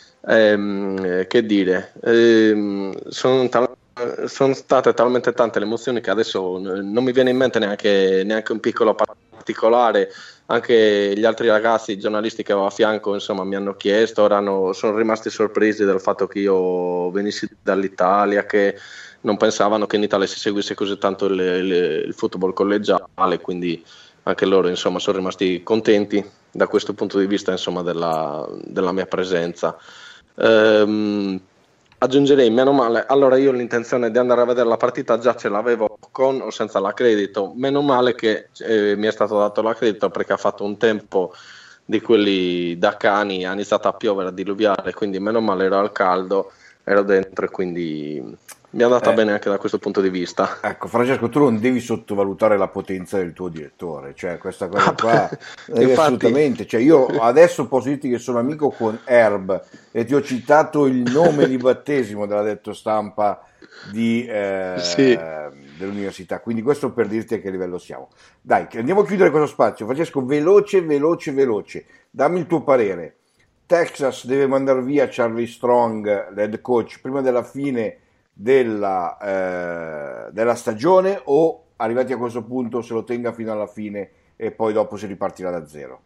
Eh, che dire, eh, sono tal- sono state talmente tante le emozioni che adesso non mi viene in mente neanche, neanche un piccolo particolare. Anche gli altri ragazzi, i giornalisti che avevo a fianco, insomma, mi hanno chiesto, ora hanno, sono rimasti sorpresi del fatto che io venissi dall'Italia, che non pensavano che in Italia si seguisse così tanto il, il, il football collegiale, quindi anche loro, insomma, sono rimasti contenti da questo punto di vista, insomma, della, della mia presenza. Ehm, aggiungerei, meno male, allora io l'intenzione di andare a vedere la partita già ce l'avevo con o senza l'accredito, meno male che eh, mi è stato dato l'accredito perché ha fatto un tempo di quelli da cani, ha iniziato a piovere, a diluviare, quindi meno male ero al caldo, ero dentro e quindi mi è andata eh, bene anche da questo punto di vista. Ecco Francesco, tu non devi sottovalutare la potenza del tuo direttore, cioè questa cosa qua infatti, assolutamente, cioè io adesso posso dirti che sono amico con Herb e ti ho citato il nome di battesimo dell'addetto stampa di, eh, sì. dell'università, quindi questo per dirti a che livello siamo. Dai, andiamo a chiudere questo spazio. Francesco, veloce veloce veloce, dammi il tuo parere. Texas deve mandare via Charlie Strong, l'head coach, prima della fine della, eh, della stagione, o arrivati a questo punto se lo tenga fino alla fine e poi dopo si ripartirà da zero?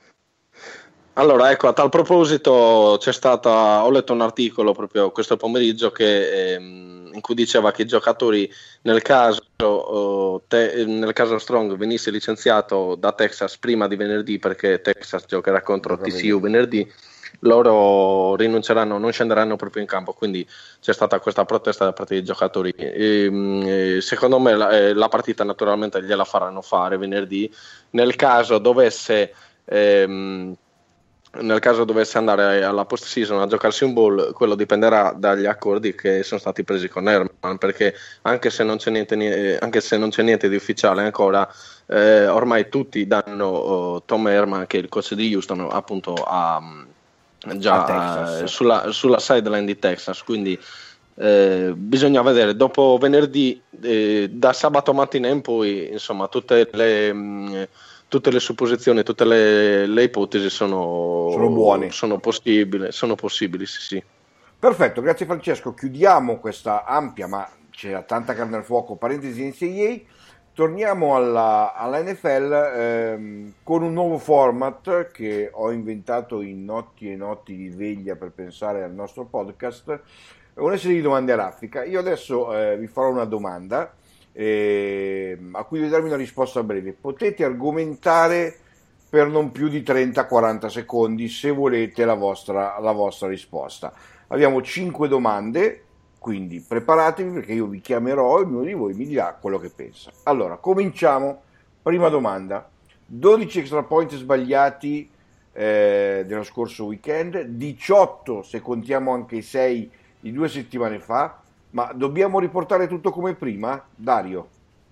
Allora, ecco, a tal proposito c'è stata, ho letto un articolo proprio questo pomeriggio che, ehm, in cui diceva che i giocatori, nel caso, oh, te, nel caso Strong venisse licenziato da Texas prima di venerdì, perché Texas giocherà contro T C U venerdì, loro rinunceranno, non scenderanno proprio in campo, quindi c'è stata questa protesta da parte dei giocatori. E, e, secondo me la, la partita naturalmente gliela faranno fare venerdì. Nel caso dovesse ehm, nel caso dovesse andare alla post season a giocarsi un bowl, quello dipenderà dagli accordi che sono stati presi con Herman, perché anche se non c'è niente, anche se non c'è niente di ufficiale ancora, eh, ormai tutti danno oh, Tom Herman, che è il coach di Houston, appunto a già a sulla, sulla sideline di Texas, quindi Eh, bisogna vedere dopo venerdì, eh, da sabato mattina in poi, insomma, tutte le, mh, tutte le supposizioni, tutte le, le ipotesi sono, sono buone, sono possibili, sono possibili, sì, sì. Perfetto, grazie Francesco. Chiudiamo questa ampia, ma c'era tanta carne al fuoco, parentesi N C A A. Torniamo alla, alla N F L ehm, con un nuovo format che ho inventato in notti e notti di veglia per pensare al nostro podcast, una serie di domande a raffica. Io adesso eh, vi farò una domanda eh, a cui devo darmi una risposta breve. Potete argomentare per non più di trenta quaranta secondi se volete la vostra, la vostra risposta. Abbiamo cinque domande, quindi preparatevi perché io vi chiamerò e ognuno di voi mi dirà quello che pensa. Allora, cominciamo. Prima domanda. dodici extra point sbagliati eh, dello scorso weekend, diciotto se contiamo anche i sei di due settimane fa, ma dobbiamo riportare tutto come prima? Dario?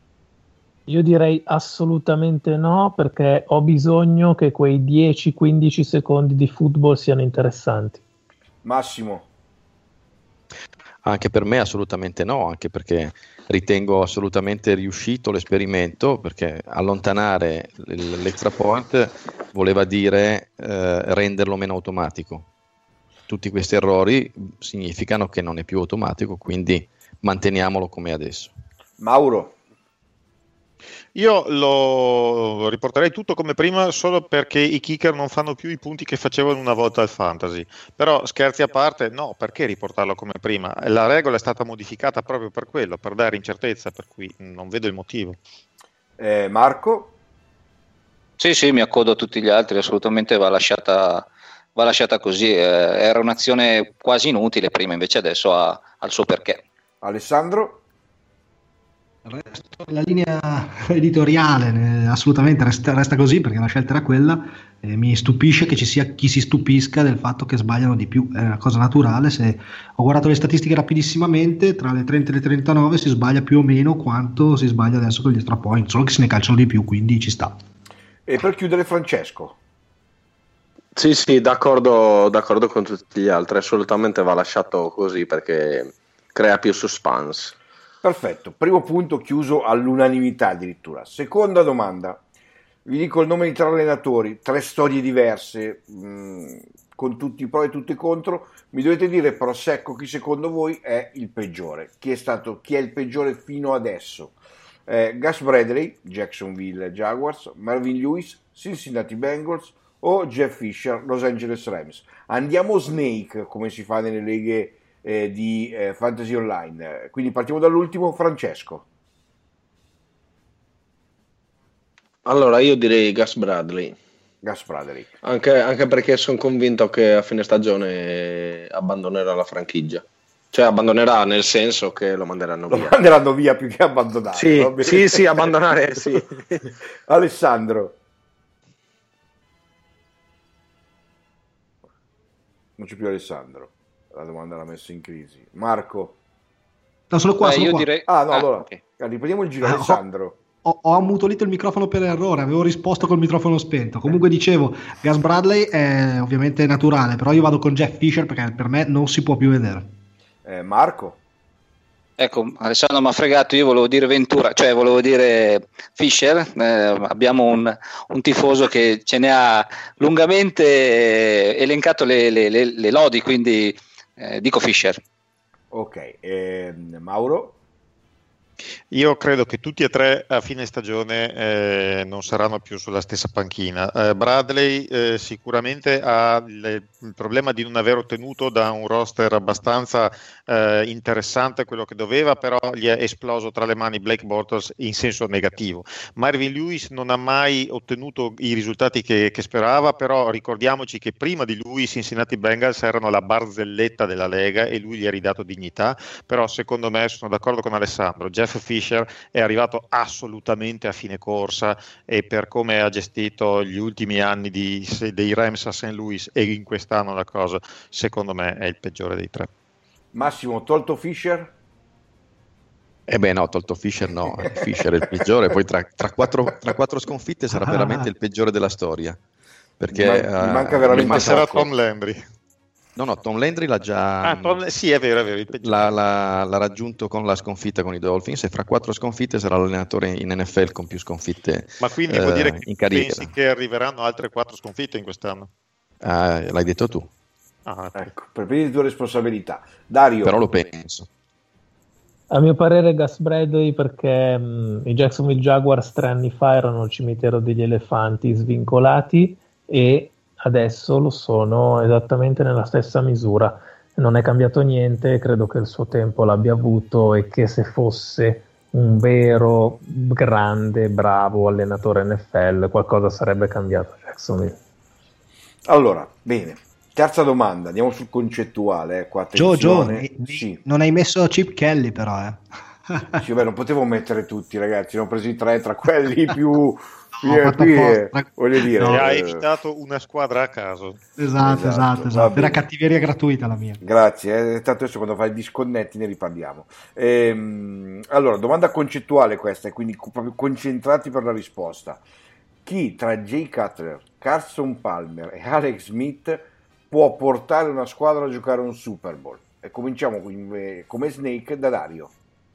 Io direi assolutamente no, perché ho bisogno che quei dieci quindici secondi di football siano interessanti. Massimo? Anche per me assolutamente no, anche perché ritengo assolutamente riuscito l'esperimento, perché allontanare l'extra point voleva dire eh, renderlo meno automatico. Tutti questi errori significano che non è più automatico, quindi manteniamolo come adesso. Mauro? Io lo riporterei tutto come prima solo perché i kicker non fanno più i punti che facevano una volta al fantasy, però scherzi a parte, no, perché riportarlo come prima? La regola è stata modificata proprio per quello, per dare incertezza, per cui non vedo il motivo. eh, Marco? Sì, sì, mi accodo a tutti gli altri, assolutamente va lasciata, va lasciata così, eh, era un'azione quasi inutile prima, invece adesso ha, ha il suo perché. Alessandro? Resto nella linea editoriale, assolutamente resta, resta così perché la scelta era quella. Eh, mi stupisce che ci sia chi si stupisca del fatto che sbagliano di più, è una cosa naturale. Se ho guardato le statistiche rapidissimamente, tra le trenta e le trentanove si sbaglia più o meno quanto si sbaglia adesso con gli extra point, solo che se ne calciano di più, quindi ci sta. E per chiudere Francesco? Sì, sì, d'accordo, d'accordo con tutti gli altri, assolutamente va lasciato così perché crea più suspense. Perfetto, primo punto chiuso all'unanimità addirittura. Seconda domanda, vi dico il nome di tre allenatori, tre storie diverse, mh, con tutti i pro e tutti i contro. Mi dovete dire però secco chi secondo voi è il peggiore, chi è stato, chi è il peggiore fino adesso. Eh, Gus Bradley, Jacksonville Jaguars, Marvin Lewis, Cincinnati Bengals o Jeff Fisher, Los Angeles Rams. Andiamo snake come si fa nelle leghe Eh, di eh, Fantasy Online. Quindi partiamo dall'ultimo, Francesco. Allora io direi Gus Bradley. Gus Bradley. Anche, anche perché sono convinto che a fine stagione abbandonerà la franchigia. Cioè abbandonerà nel senso che lo manderanno lo via. Lo manderanno via più che abbandonare. Sì, sì, sì, abbandonare, sì. Alessandro. Non c'è più Alessandro. La domanda l'ha messa in crisi. Marco? No, sono qua, Beh, sono io qua. direi... Ah, no, ah, allora, okay. Riprendiamo il giro, Ah, Alessandro. Ho, ho ammutolito il microfono per errore, avevo risposto col microfono spento. Comunque dicevo, Gus Bradley è ovviamente naturale, però io vado con Jeff Fisher perché per me non si può più vedere. Eh, Marco? Ecco, Alessandro mi ha fregato, io volevo dire Ventura, cioè volevo dire Fisher, eh, abbiamo un, un tifoso che ce ne ha lungamente elencato le, le, le, le lodi, quindi eh, dico Fisher. Ok, eh, Mauro? Io credo che tutti e tre a fine stagione eh, non saranno più sulla stessa panchina. Eh, Bradley eh, sicuramente ha le, il problema di non aver ottenuto da un roster abbastanza eh, interessante quello che doveva, però gli è esploso tra le mani Blake Bortles in senso negativo. Marvin Lewis non ha mai ottenuto i risultati che, che sperava, però ricordiamoci che prima di lui i Cincinnati Bengals erano la barzelletta della Lega e lui gli ha ridato dignità, però secondo me, sono d'accordo con Alessandro, Jeff Fisher è arrivato assolutamente a fine corsa e per come ha gestito gli ultimi anni di, dei Rams a Saint Louis e in quest'anno la cosa, secondo me è il peggiore dei tre. Massimo, tolto Fisher? Eh beh no, tolto Fisher no, Fisher è il peggiore, poi tra, tra, quattro, tra quattro sconfitte sarà veramente il peggiore della storia, perché mi, man- mi manca veramente mi passerà troppo. Tom Landry. No, no, Tom Landry l'ha già. Ah, Tom, sì, è vero, è vero. L'ha, l'ha, l'ha raggiunto con la sconfitta con i Dolphins e fra quattro sconfitte sarà l'allenatore in N F L con più sconfitte. Ma quindi eh, vuol dire che in carriera. pensi che arriveranno altre quattro sconfitte in quest'anno? Ah, l'hai detto tu. Ah, ecco, per le tue responsabilità. Dario. Però lo penso. A mio parere Gus Bradley, perché mh, i Jacksonville Jaguars tre anni fa erano il cimitero degli elefanti svincolati e adesso lo sono esattamente nella stessa misura. Non è cambiato niente, credo che il suo tempo l'abbia avuto e che se fosse un vero, grande, bravo allenatore N F L qualcosa sarebbe cambiato a Jacksonville. Allora, bene. Terza domanda, andiamo sul concettuale. Eh, qua, Gio, Gio, sì. Non hai messo Chip Kelly però, eh. Sì, beh, non potevo mettere tutti, ragazzi, ne ho presi tre tra quelli più... più, no, più eh, voglio dire... No. Eh, ha evitato una squadra a caso. Esatto, esatto, esatto. Era cattiveria gratuita la mia. Grazie, eh, tanto adesso quando fai i disconnetti ne riparliamo. Ehm, allora, domanda concettuale questa, quindi proprio concentrati per la risposta. Chi tra Jay Cutler, Carson Palmer e Alex Smith può portare una squadra a giocare un Super Bowl? E cominciamo quindi, come Snake da Dario.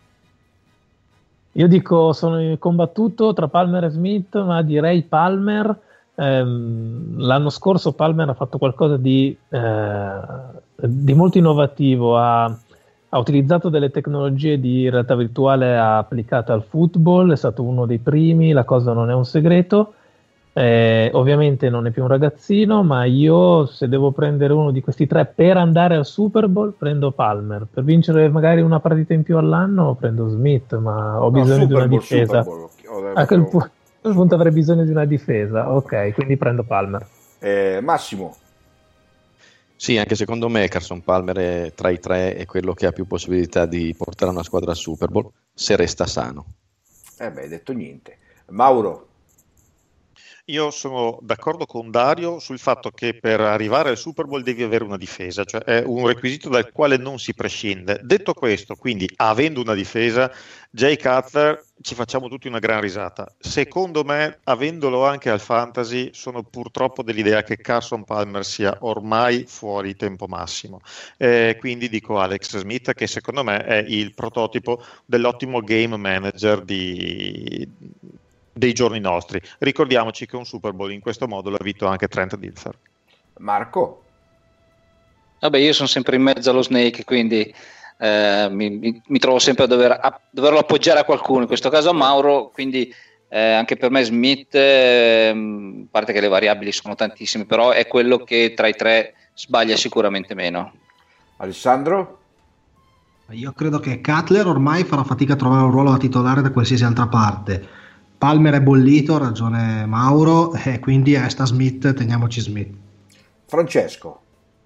Io dico, sono combattuto tra Palmer e Smith, ma direi Palmer. Ehm, l'anno scorso Palmer ha fatto qualcosa di, eh, di molto innovativo, ha, ha utilizzato delle tecnologie di realtà virtuale applicate al football, è stato uno dei primi, la cosa non è un segreto. Eh, ovviamente non è più un ragazzino, ma io se devo prendere uno di questi tre per andare al Super Bowl prendo Palmer, per vincere magari una partita in più all'anno prendo Smith, ma ho bisogno no, di una Bowl, difesa a quel, pu- a quel punto avrei bisogno di una difesa, ok, quindi prendo Palmer. eh, Massimo. Sì, anche secondo me Carson Palmer è, tra i tre è quello che ha più possibilità di portare una squadra al Super Bowl se resta sano. Eh beh, hai detto niente. Mauro. Io sono d'accordo con Dario sul fatto che per arrivare al Super Bowl devi avere una difesa, cioè è un requisito dal quale non si prescinde. Detto questo, quindi avendo una difesa, Jay Cutler ci facciamo tutti una gran risata. Secondo me, avendolo anche al fantasy, sono purtroppo dell'idea che Carson Palmer sia ormai fuori tempo massimo. Eh, quindi dico Alex Smith, che secondo me è il prototipo dell'ottimo game manager di... dei giorni nostri. Ricordiamoci che un Super Bowl in questo modo l'ha vinto anche Trent Dilfer. Marco. Vabbè, io sono sempre in mezzo allo Snake, quindi eh, mi, mi, mi trovo sempre a, dover, a doverlo appoggiare a qualcuno, in questo caso a Mauro, quindi eh, anche per me Smith, eh, a parte che le variabili sono tantissime, però è quello che tra i tre sbaglia sicuramente meno. Alessandro? Io credo che Cutler ormai farà fatica a trovare un ruolo da titolare da qualsiasi altra parte. Palmer è bollito, ha ragione Mauro, e quindi a sta Smith, teniamoci Smith. Francesco.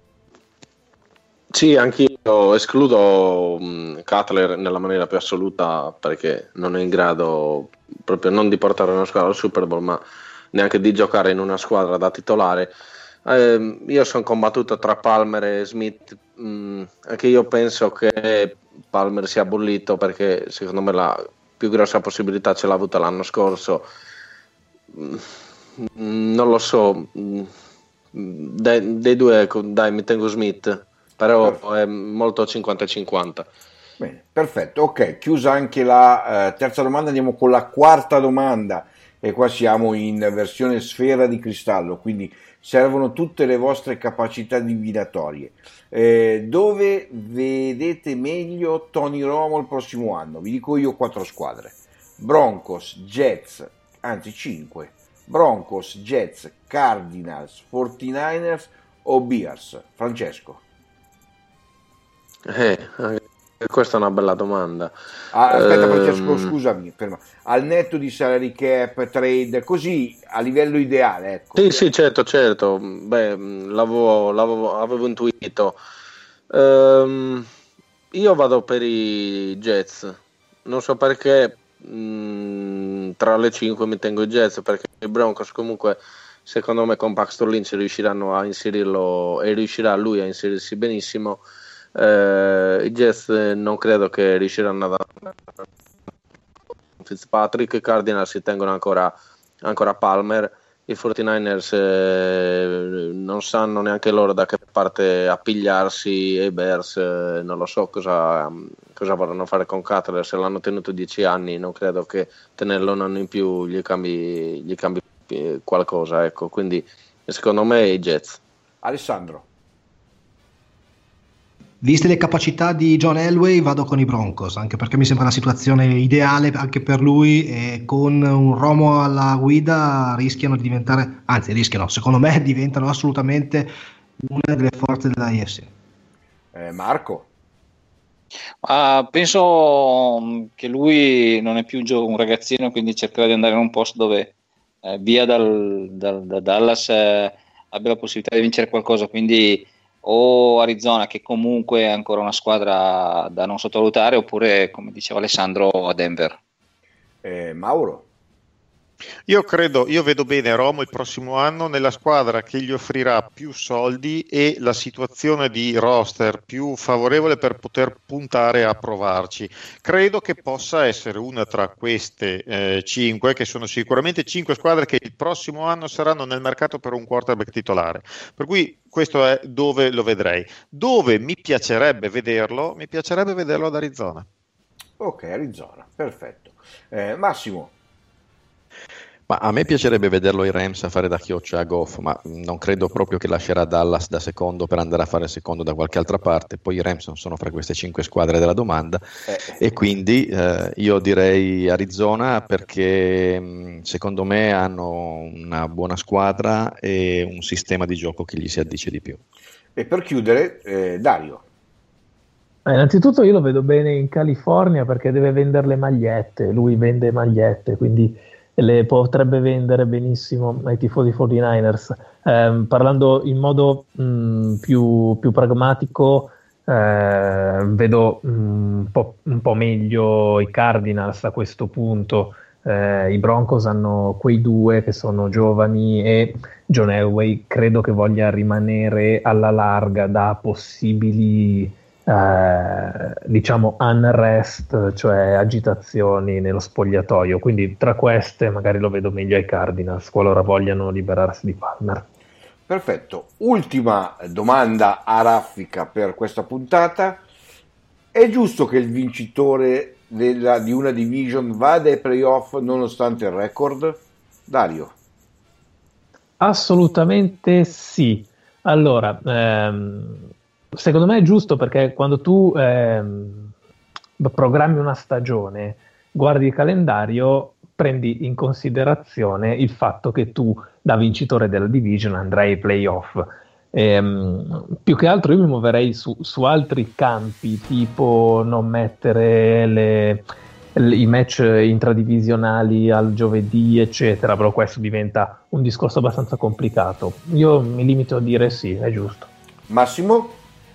Sì, anch'io escludo um, Cutler nella maniera più assoluta, perché non è in grado proprio non di portare una squadra al Super Bowl, ma neanche di giocare in una squadra da titolare. Eh, io sono combattuto tra Palmer e Smith, mm, anche io penso che Palmer sia bollito, perché secondo me la più grossa possibilità ce l'ha avuta l'anno scorso. Non lo so, dei, dei due dai mi tengo Smith, però perfetto. È molto cinquanta cinquanta. Bene, perfetto, ok, chiusa anche la eh, terza domanda, andiamo con la quarta domanda e qua siamo in versione sfera di cristallo, quindi servono tutte le vostre capacità divinatorie. Eh, dove vedete meglio Tony Romo il prossimo anno? Vi dico io quattro squadre: Broncos, Jets, anzi cinque: Broncos, Jets, Cardinals, quarantanovers o Bears? Francesco. Eh, questa è una bella domanda. Ah, aspetta Francesco, um... scusami, ferma. Al netto di salary cap, trade, così a livello ideale, ecco. Sì, sì, certo, certo. Beh, l'avevo, l'avevo, avevo intuito. Um, io vado per i Jets. Non so perché, mh, tra le cinque mi tengo i Jets, perché i Broncos comunque, secondo me, con Paxton Lynch riusciranno a inserirlo e riuscirà lui a inserirsi benissimo. Uh, i Jets non credo che riusciranno a dare Fitzpatrick. I Cardinals si tengono ancora, ancora Palmer. I quarantanovers eh, non sanno neanche loro da che parte appigliarsi ai Bears, eh, non lo so cosa, cosa vorranno fare con Cutler. Se l'hanno tenuto dieci anni, non credo che tenerlo un anno in più gli cambi, gli cambi qualcosa, ecco. Quindi secondo me i Jets. Alessandro. Viste le capacità di John Elway, vado con i Broncos, anche perché mi sembra la situazione ideale anche per lui, e con un Romo alla guida rischiano di diventare, anzi rischiano, secondo me diventano assolutamente una delle forze della A F C. Eh, Marco? Ah, penso che lui non è più un, gio- un ragazzino, quindi cercherà di andare in un posto dove eh, via dal, dal, da Dallas eh, abbia la possibilità di vincere qualcosa, quindi o Arizona, che comunque è ancora una squadra da non sottovalutare, oppure, come diceva Alessandro, a Denver. Eh, Mauro? Io credo, io vedo bene Romo il prossimo anno nella squadra che gli offrirà più soldi e la situazione di roster più favorevole per poter puntare a provarci. Credo che possa essere una tra queste eh, cinque, che sono sicuramente cinque squadre che il prossimo anno saranno nel mercato per un quarterback titolare. Per cui questo è dove lo vedrei. Dove mi piacerebbe vederlo? Mi piacerebbe vederlo ad Arizona. Ok, Arizona, perfetto. Eh, Massimo? Ma a me piacerebbe vederlo i Rams a fare da chioccia a Goff, ma non credo proprio che lascerà Dallas da secondo per andare a fare secondo da qualche altra parte. Poi i Rams non sono fra queste cinque squadre della domanda, eh. e quindi eh, io direi Arizona, perché mh, secondo me hanno una buona squadra e un sistema di gioco che gli si addice di più. E per chiudere, eh, Dario? Eh, innanzitutto io lo vedo bene in California perché deve vendere le magliette, lui vende magliette, quindi le potrebbe vendere benissimo ai tifosi quarantanovers. Eh, parlando in modo mh, più, più pragmatico, eh, vedo mh, un, po', un po' meglio i Cardinals a questo punto. Eh, I Broncos hanno quei due che sono giovani e John Elway credo che voglia rimanere alla larga da possibili Eh, diciamo unrest, cioè agitazioni nello spogliatoio, quindi tra queste magari lo vedo meglio ai Cardinals qualora vogliano liberarsi di Palmer. Perfetto, ultima domanda a raffica per questa puntata: è giusto che il vincitore della, di una division vada ai playoff nonostante il record? Dario? Assolutamente sì. Allora, ehm, secondo me è giusto perché quando tu ehm, programmi una stagione, guardi il calendario, prendi in considerazione il fatto che tu, da vincitore della division, andrai ai playoff. Ehm, più che altro io mi muoverei su, su altri campi, tipo non mettere le, le, i match intradivisionali al giovedì, eccetera, però questo diventa un discorso abbastanza complicato. Io mi limito a dire sì, è giusto. Massimo?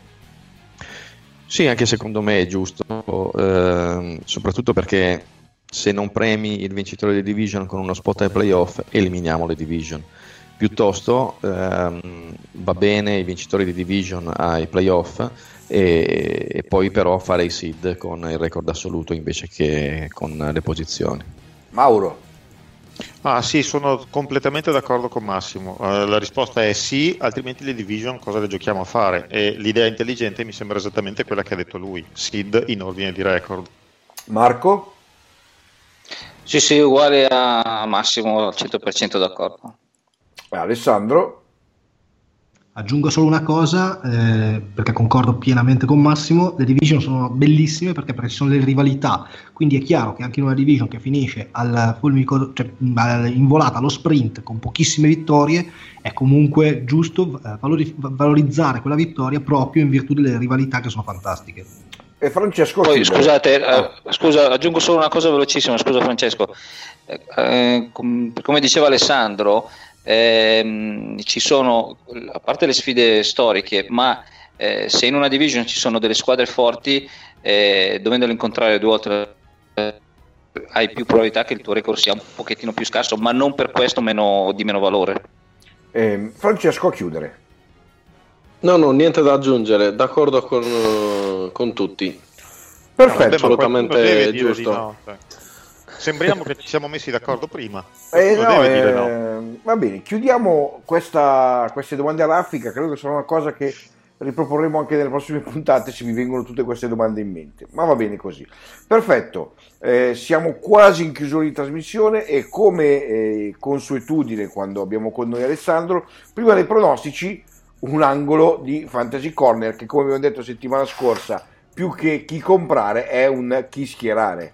Sì, anche secondo me è giusto, eh, soprattutto perché se non premi il vincitore di division con uno spot ai playoff, eliminiamo le division. Piuttosto ehm, va bene i vincitori di division ai playoff e, e poi però fare i seed con il record assoluto invece che con le posizioni. Mauro? Ah sì, sono completamente d'accordo con Massimo. Uh, la risposta è sì, altrimenti le division cosa le giochiamo a fare? E l'idea intelligente mi sembra esattamente quella che ha detto lui, seed in ordine di record. Marco? Sì, sì, uguale a Massimo, al cento per cento d'accordo. Alessandro? Aggiungo solo una cosa, eh, perché concordo pienamente con Massimo: le division sono bellissime perché, perché ci sono delle rivalità, quindi è chiaro che anche in una division che finisce al fulmico, cioè in volata allo sprint con pochissime vittorie, è comunque giusto eh, valori, valorizzare quella vittoria proprio in virtù delle rivalità che sono fantastiche. E Francesco? Poi scusate, ah. eh, scusa, aggiungo solo una cosa velocissima, scusa Francesco, eh, eh, com- come diceva Alessandro, ehm, ci sono, a parte le sfide storiche, ma eh, se in una division ci sono delle squadre forti, eh, dovendole incontrare due volte eh, hai più probabilità che il tuo record sia un pochettino più scarso, ma non per questo meno, di meno valore. Eh, Francesco, a chiudere. No, no, niente da aggiungere, d'accordo con, con tutti. Perfetto, assolutamente giusto. No, sembriamo che ci siamo messi d'accordo prima. Eh, no, deve eh, dire no. Va bene, chiudiamo questa, queste domande a raffica. Credo che sia una cosa che riproporremo anche nelle prossime puntate se mi vengono tutte queste domande in mente, ma va bene così. Perfetto, eh, siamo quasi in chiusura di trasmissione e come eh, consuetudine quando abbiamo con noi Alessandro, prima dei pronostici un angolo di Fantasy Corner che, come abbiamo detto settimana scorsa, più che chi comprare è un chi schierare.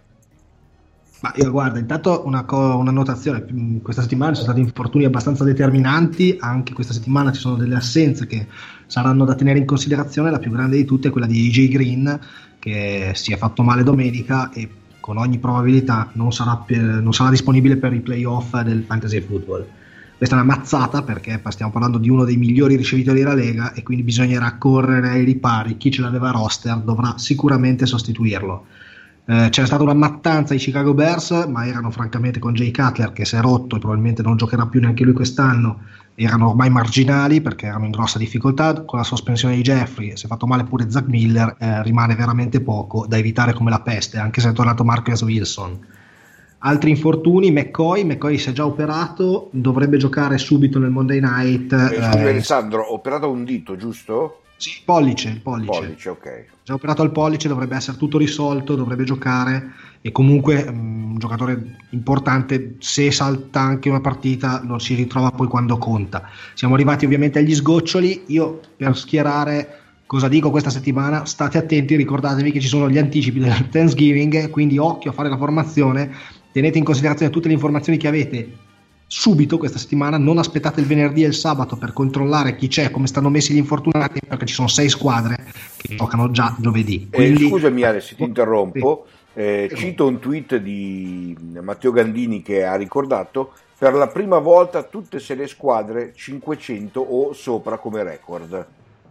Ma io guarda, intanto una, co- una notazione, questa settimana ci sono stati infortuni abbastanza determinanti, anche questa settimana ci sono delle assenze che saranno da tenere in considerazione. La più grande di tutte è quella di A J Green, che si è fatto male domenica e con ogni probabilità non sarà, per, non sarà disponibile per i playoff del Fantasy Football. Questa è una mazzata perché stiamo parlando di uno dei migliori ricevitori della Lega e quindi bisognerà correre ai ripari. Chi ce l'aveva roster dovrà sicuramente sostituirlo. Eh, c'era stata una mattanza ai Chicago Bears, ma erano francamente con Jay Cutler che si è rotto e probabilmente non giocherà più neanche lui quest'anno. Erano ormai marginali perché erano in grossa difficoltà. Con la sospensione di Jeffrey si è fatto male pure Zach Miller, eh, rimane veramente poco da evitare come la peste, anche se è tornato Marcus Wilson. Altri infortuni, McCoy, McCoy si è già operato, dovrebbe giocare subito nel Monday Night. Eh, scusi eh, Alessandro, ho operato un dito, giusto? Sì, pollice, il pollice. Pollice, ok. Già operato al pollice, dovrebbe essere tutto risolto, dovrebbe giocare e comunque um, un giocatore importante, se salta anche una partita lo si ritrova poi quando conta. Siamo arrivati ovviamente agli sgoccioli. Io per schierare, cosa dico questa settimana? State attenti, ricordatevi che ci sono gli anticipi del Thanksgiving, quindi occhio a fare la formazione, tenete in considerazione tutte le informazioni che avete subito questa settimana, non aspettate il venerdì e il sabato per controllare chi c'è, come stanno messi gli infortunati, perché ci sono sei squadre che giocano già giovedì. Quindi... Eh, scusami Ale se ti interrompo, eh, cito un tweet di Matteo Gandini che ha ricordato: per la prima volta tutte e sei le squadre cinquecento o sopra come record.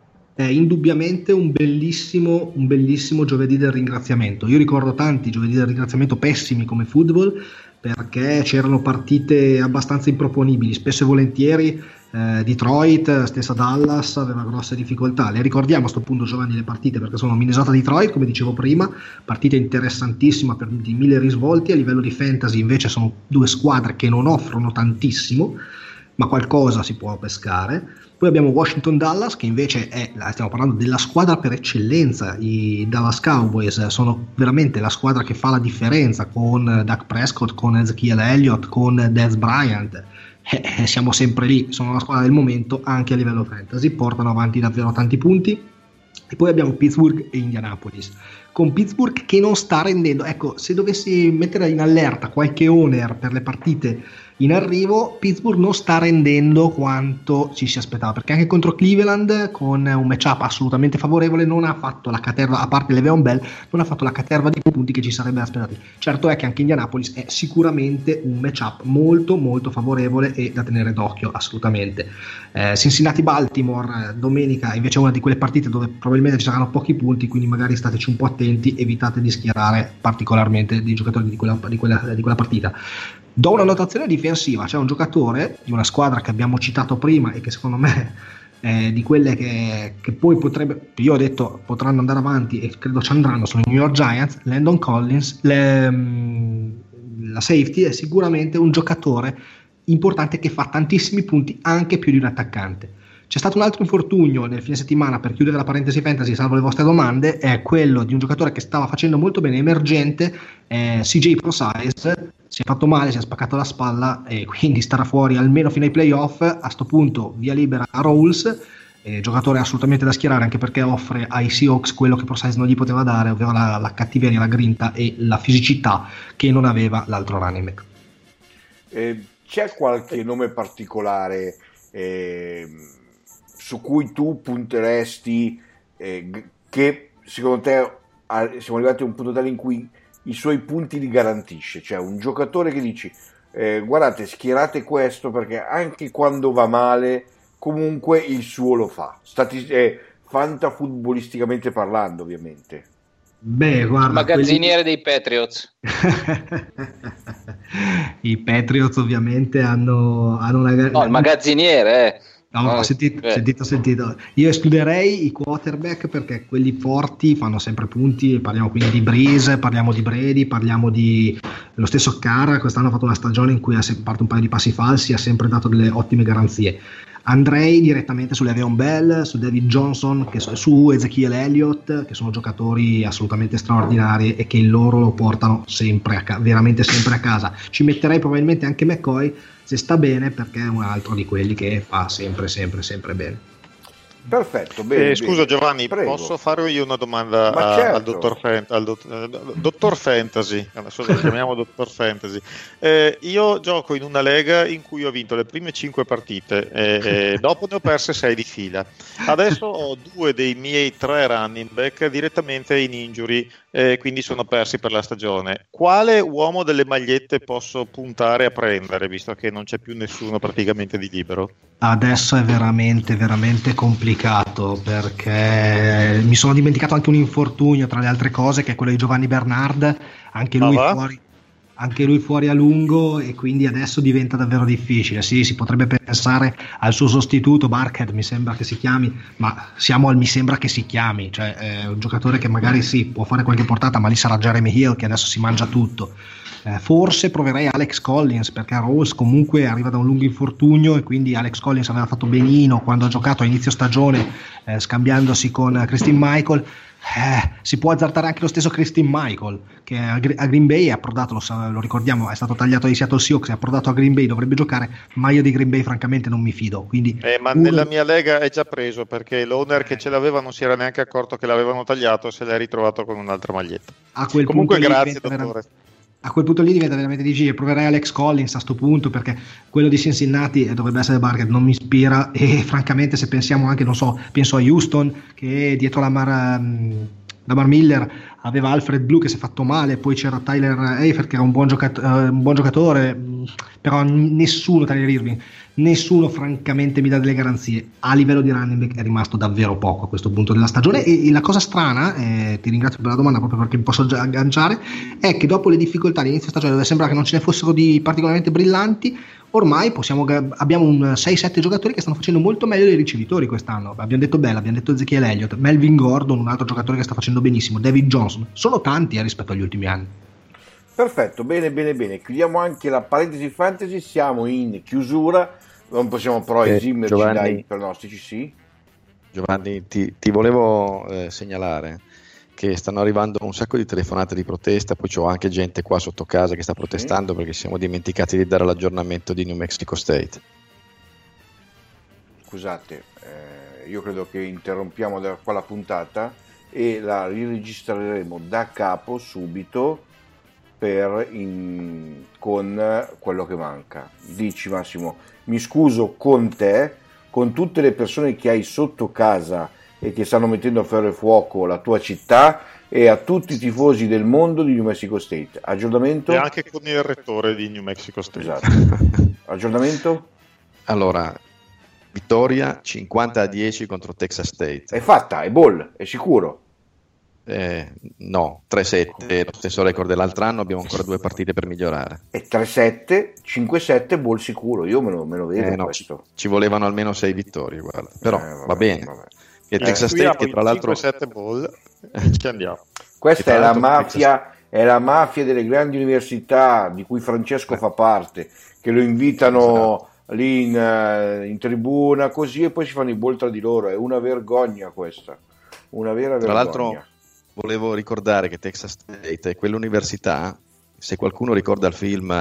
È indubbiamente un bellissimo, un bellissimo giovedì del ringraziamento. Io ricordo tanti giovedì del ringraziamento pessimi come football, perché c'erano partite abbastanza improponibili, spesso e volentieri eh, Detroit, stessa Dallas aveva grosse difficoltà. Le ricordiamo a sto punto, Giovanni, le partite, perché sono Minnesota-Detroit, come dicevo prima, partita interessantissima per di mille risvolti. A livello di fantasy invece sono due squadre che non offrono tantissimo, ma qualcosa si può pescare. Poi abbiamo Washington-Dallas, che invece è, stiamo parlando della squadra per eccellenza. I Dallas Cowboys sono veramente la squadra che fa la differenza, con Dak Prescott, con Ezekiel Elliott, con Dez Bryant. Eh, siamo sempre lì, sono la squadra del momento anche a livello fantasy, portano avanti davvero tanti punti. E poi abbiamo Pittsburgh e Indianapolis, con Pittsburgh che non sta rendendo. Ecco, se dovessi mettere in allerta qualche owner per le partite in arrivo, Pittsburgh non sta rendendo quanto ci si aspettava, perché anche contro Cleveland, con un matchup assolutamente favorevole, non ha fatto la caterva, a parte Le'Veon Bell, non ha fatto la caterva di punti che ci sarebbe aspettati. Certo è che anche Indianapolis è sicuramente un matchup molto molto favorevole e da tenere d'occhio assolutamente. eh, Cincinnati-Baltimore domenica invece è una di quelle partite dove probabilmente ci saranno pochi punti, quindi magari stateci un po' attenti, evitate di schierare particolarmente dei giocatori di quella, di quella, di quella partita. Do una notazione difensiva: c'è un giocatore di una squadra che abbiamo citato prima e che secondo me è di quelle che, che poi potrebbe, io ho detto potranno andare avanti e credo ci andranno, sono i New York Giants. Landon Collins, le, la safety, è sicuramente un giocatore importante che fa tantissimi punti, anche più di un attaccante. C'è stato un altro infortunio nel fine settimana, per chiudere la parentesi fantasy, salvo le vostre domande, è quello di un giocatore che stava facendo molto bene, emergente, eh, C J Prosise. Si è fatto male, si è spaccato la spalla e quindi starà fuori almeno fino ai playoff. A sto punto via libera a Rawls, eh, giocatore assolutamente da schierare, anche perché offre ai Seahawks quello che Prosise non gli poteva dare, ovvero la, la cattiveria, la grinta e la fisicità che non aveva l'altro running back. Eh, c'è qualche nome particolare eh, su cui tu punteresti, eh, che secondo te siamo arrivati a un punto tale in cui i suoi punti li garantisce? Cioè un giocatore che dici eh, guardate, schierate questo perché anche quando va male comunque il suo lo fa, Stati- eh, fantafutbolisticamente parlando, ovviamente. Beh, guarda, il magazziniere quelli... dei Patriots. I Patriots ovviamente hanno, hanno una... No, il magazziniere, eh. No, no, sentito, sentito, sentito. Io escluderei i quarterback perché quelli forti fanno sempre punti. Parliamo quindi di Breeze, parliamo di Brady, parliamo di lo stesso Carr. Quest'anno ha fatto una stagione in cui ha fatto un paio di passi falsi, ha sempre dato delle ottime garanzie. Andrei direttamente su Le'Veon Bell, su David Johnson, che so, su Ezekiel Elliott, che sono giocatori assolutamente straordinari e che il loro lo portano sempre a ca- veramente sempre a casa. Ci metterei probabilmente anche McCoy se sta bene, perché è un altro di quelli che fa sempre sempre sempre bene. Perfetto, bene, eh, scusa bene. Giovanni, Prego. posso fare io una domanda a, certo. al, dottor Fan- al dott- dottor Fantasy, adesso lo chiamiamo dottor Fantasy. Eh, io gioco in una lega in cui ho vinto le prime cinque partite e, e dopo ne ho perse sei di fila. Adesso ho due dei miei tre running back direttamente in injury, eh, quindi sono persi per la stagione. Quale uomo delle magliette posso puntare a prendere, visto che non c'è più nessuno praticamente di libero? Adesso è veramente veramente complicato, perché mi sono dimenticato anche un infortunio tra le altre cose, che è quello di Giovanni Bernard, anche lui ah, fuori anche lui fuori a lungo, e quindi adesso diventa davvero difficile. Sì, si potrebbe pensare al suo sostituto Barkhead, mi sembra che si chiami, ma siamo al mi sembra che si chiami, cioè è un giocatore che magari sì, può fare qualche portata, ma lì sarà Jeremy Hill che adesso si mangia tutto. Eh, forse proverei Alex Collins, perché Rawls comunque arriva da un lungo infortunio e quindi Alex Collins aveva fatto benino quando ha giocato a inizio stagione, eh, scambiandosi con Christine Michael. Eh, si può azzardare anche lo stesso Christine Michael, che a Green Bay è approdato, lo, lo ricordiamo, è stato tagliato dai Seattle Seahawks, è approdato a Green Bay, dovrebbe giocare, ma io di Green Bay francamente non mi fido, quindi eh, ma uno... nella mia lega è già preso, perché l'owner che ce l'aveva non si era neanche accorto che l'avevano tagliato e se l'è ritrovato con un'altra maglietta. A quel Comunque punto grazie dottore vera... a quel punto lì diventa veramente difficile. Proverei Alex Collins a sto punto, perché quello di Cincinnati dovrebbe essere Barkett, non mi ispira, e francamente se pensiamo anche, non so, penso a Houston, che dietro la Mar, Lamar Miller aveva Alfred Blue che si è fatto male, poi c'era Tyler Eifert che era un buon, giocat- un buon giocatore, però nessuno, Tyler Irving, nessuno francamente mi dà delle garanzie. A livello di running back è rimasto davvero poco a questo punto della stagione, e, e la cosa strana, eh, ti ringrazio per la domanda proprio perché mi posso già agganciare, è che dopo le difficoltà all'inizio stagione, dove sembra che non ce ne fossero di particolarmente brillanti, ormai possiamo, abbiamo un sei sette giocatori che stanno facendo molto meglio dei ricevitori quest'anno. Abbiamo detto Bell, abbiamo detto Ezekiel Elliott, Melvin Gordon, un altro giocatore che sta facendo benissimo, David Johnson, sono tanti eh, rispetto agli ultimi anni. Perfetto, bene bene bene, chiudiamo anche la parentesi fantasy, siamo in chiusura, non possiamo però eh, esimerci Giovanni, dai pronostici, sì? Giovanni, ti, ti volevo eh, segnalare che stanno arrivando un sacco di telefonate di protesta, poi c'ho anche gente qua sotto casa che sta protestando, sì, perché siamo dimenticati di dare l'aggiornamento di New Mexico State. Scusate, eh, io credo che interrompiamo da qua la puntata e la riregistreremo da capo subito per in, con quello che manca. Dici Massimo, mi scuso con te, con tutte le persone che hai sotto casa e che stanno mettendo a ferro e fuoco la tua città, e a tutti i tifosi del mondo di New Mexico State. Aggiornamento? E anche con il rettore di New Mexico State. Esatto. Aggiornamento? Allora, vittoria cinquanta a dieci contro Texas State. È fatta, è ball, è sicuro? Eh, no, tre sette, lo stesso record dell'altro anno, abbiamo ancora due partite per migliorare. E tre sette, cinque sette ball sicuro, io me lo, me lo vedo eh, no, questo. Ci, ci volevano almeno sei vittorie, guarda. Però eh, vabbè, va bene. Vabbè. E eh, Texas State che tra l'altro cinque sette ball ci andiamo. Questa è la mafia, Texas... è la mafia delle grandi università di cui Francesco fa parte, che lo invitano lì in, in tribuna così e poi si fanno i ball tra di loro. È una vergogna questa, una vera vergogna. Tra l'altro volevo ricordare che Texas State è quell'università, se qualcuno ricorda il film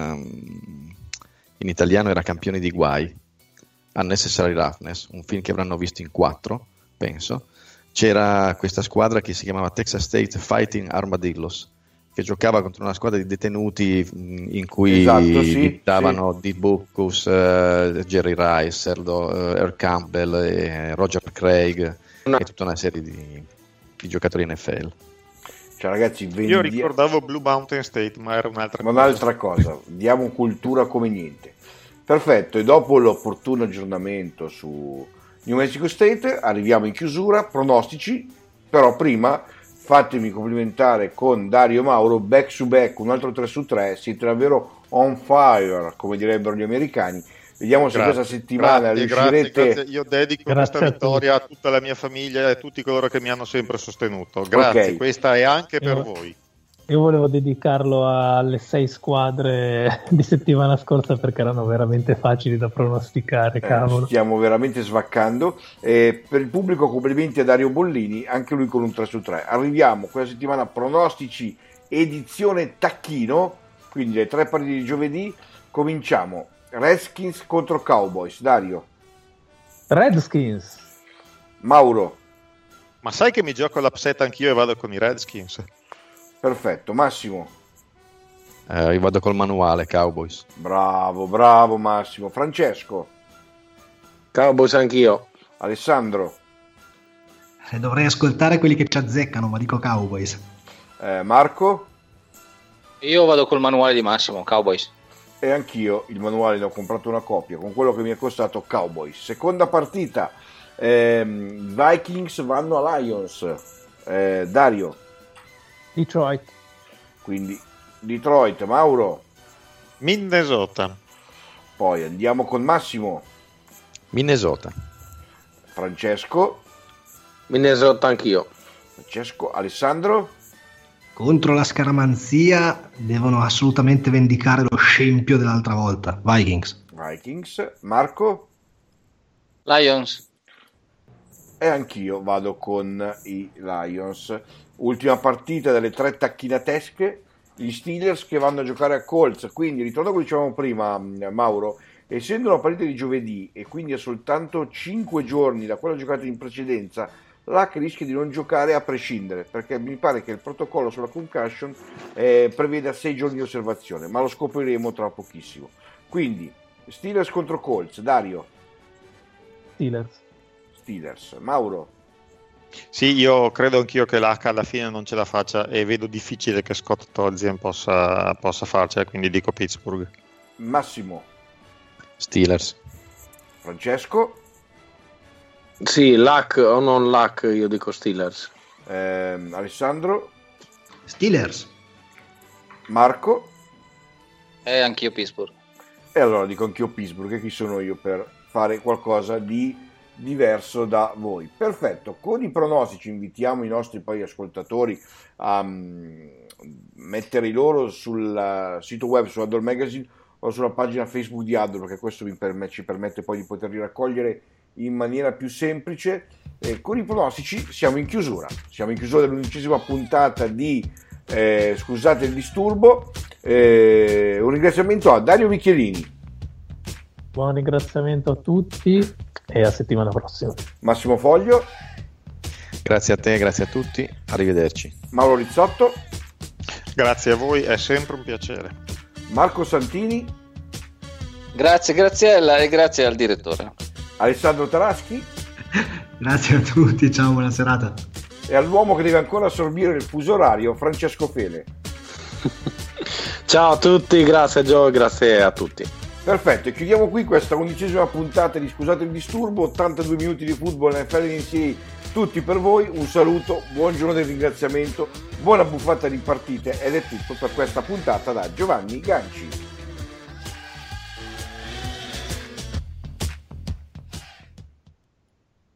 in italiano era Campioni di guai, Unnecessary Roughness, un film che avranno visto in quattro, penso. C'era questa squadra che si chiamava Texas State Fighting Armadillos, che giocava contro una squadra di detenuti in cui esatto, sì, militavano sì. Dee Butkus, uh, Jerry Rice, Erdo, uh, Earl Campbell, e Roger Craig no. e tutta una serie di, di giocatori N F L. Cioè, ragazzi, vendi... Io ricordavo Blue Mountain State, ma era un'altra ma cosa. un'altra cosa, diamo cultura come niente. Perfetto, e dopo l'opportuno aggiornamento su New Mexico State arriviamo in chiusura, pronostici, però prima fatemi complimentare con Dario Mauro, back to back, un altro tre su tre, siete davvero on fire, come direbbero gli americani. Vediamo se Grazie, questa settimana grazie, riuscirete. grazie, grazie. Io dedico Grazie questa a vittoria a tutta la mia famiglia e a tutti coloro che mi hanno sempre sostenuto. Grazie, Ok. questa è anche per Io- voi. Io volevo dedicarlo alle sei squadre di settimana scorsa perché erano veramente facili da pronosticare, Eh, cavolo. stiamo veramente svaccando. Eh, per il pubblico, complimenti a Dario Bollini, anche lui con un tre su tre. Arriviamo questa settimana, pronostici edizione tacchino, quindi le tre partite di giovedì. Cominciamo. Redskins contro Cowboys. Dario. Redskins. Mauro. Ma sai che mi gioco l'upset anch'io e vado con i Redskins? Perfetto. Massimo. Eh, io vado col manuale, Cowboys. Bravo, bravo Massimo. Francesco. Cowboys anch'io. Alessandro. E dovrei ascoltare quelli che ci azzeccano, ma dico Cowboys. Eh, Marco. Io vado col manuale di Massimo, Cowboys. E anch'io il manuale ne ho comprato una copia con quello che mi è costato Cowboys. Seconda partita. ehm, Vikings vanno a Lions. Eh, Dario. Detroit. Quindi Detroit. Mauro. Minnesota. Poi andiamo con Massimo. Minnesota. Francesco. Minnesota anch'io. Francesco. Alessandro. Contro la scaramanzia devono assolutamente vendicare lo scempio dell'altra volta. Vikings. Vikings. Marco. Lions. E anch'io vado con i Lions. Ultima partita delle tre tacchinatesche. Gli Steelers che vanno a giocare a Colts. Quindi ritorno a quello che dicevamo prima, Mauro. Essendo una partita di giovedì e quindi a soltanto cinque giorni da quella giocata in precedenza, l'H rischia di non giocare a prescindere, perché mi pare che il protocollo sulla concussion eh, preveda sei giorni di osservazione, ma lo scopriremo tra pochissimo. Quindi Steelers contro Colts. Dario. Steelers. Steelers. Mauro. Sì, io credo anch'io che l'H alla fine non ce la faccia e vedo difficile che Scott Tolzien possa, possa farcela, quindi dico Pittsburgh. Massimo. Steelers. Francesco. Sì, luck o non luck, io dico Steelers. eh, Alessandro. Steelers. Marco. E anch'io Pittsburgh. E allora dico anch'io Pittsburgh, e chi sono io per fare qualcosa di diverso da voi. Perfetto, con i pronostici invitiamo i nostri poi ascoltatori a um, mettere i loro sul uh, sito web, su Adol Magazine o sulla pagina Facebook di Adol, perché questo mi perm- ci permette poi di poterli raccogliere in maniera più semplice. Eh, con i pronostici siamo in chiusura, siamo in chiusura dell'undicesima puntata di eh, Scusate il disturbo. Eh, un ringraziamento a Dario Michelini. Buon ringraziamento a tutti e a settimana prossima. Massimo Foglio. Grazie a te, grazie a tutti, arrivederci. Mauro Rizzotto. Grazie a voi, è sempre un piacere. Marco Santini. Grazie Graziella e grazie al direttore. Alessandro Taraschi. Grazie a tutti, ciao, buona serata. E all'uomo che deve ancora assorbire il fuso orario, Francesco Fele. Ciao a tutti, grazie Gio, grazie a tutti. Perfetto, e chiudiamo qui questa undicesima puntata di Scusate il disturbo, ottantadue minuti di football N F L in C, tutti per voi. Un saluto, buon giorno del ringraziamento, buona buffata di partite ed è tutto per questa puntata da Giovanni Ganci.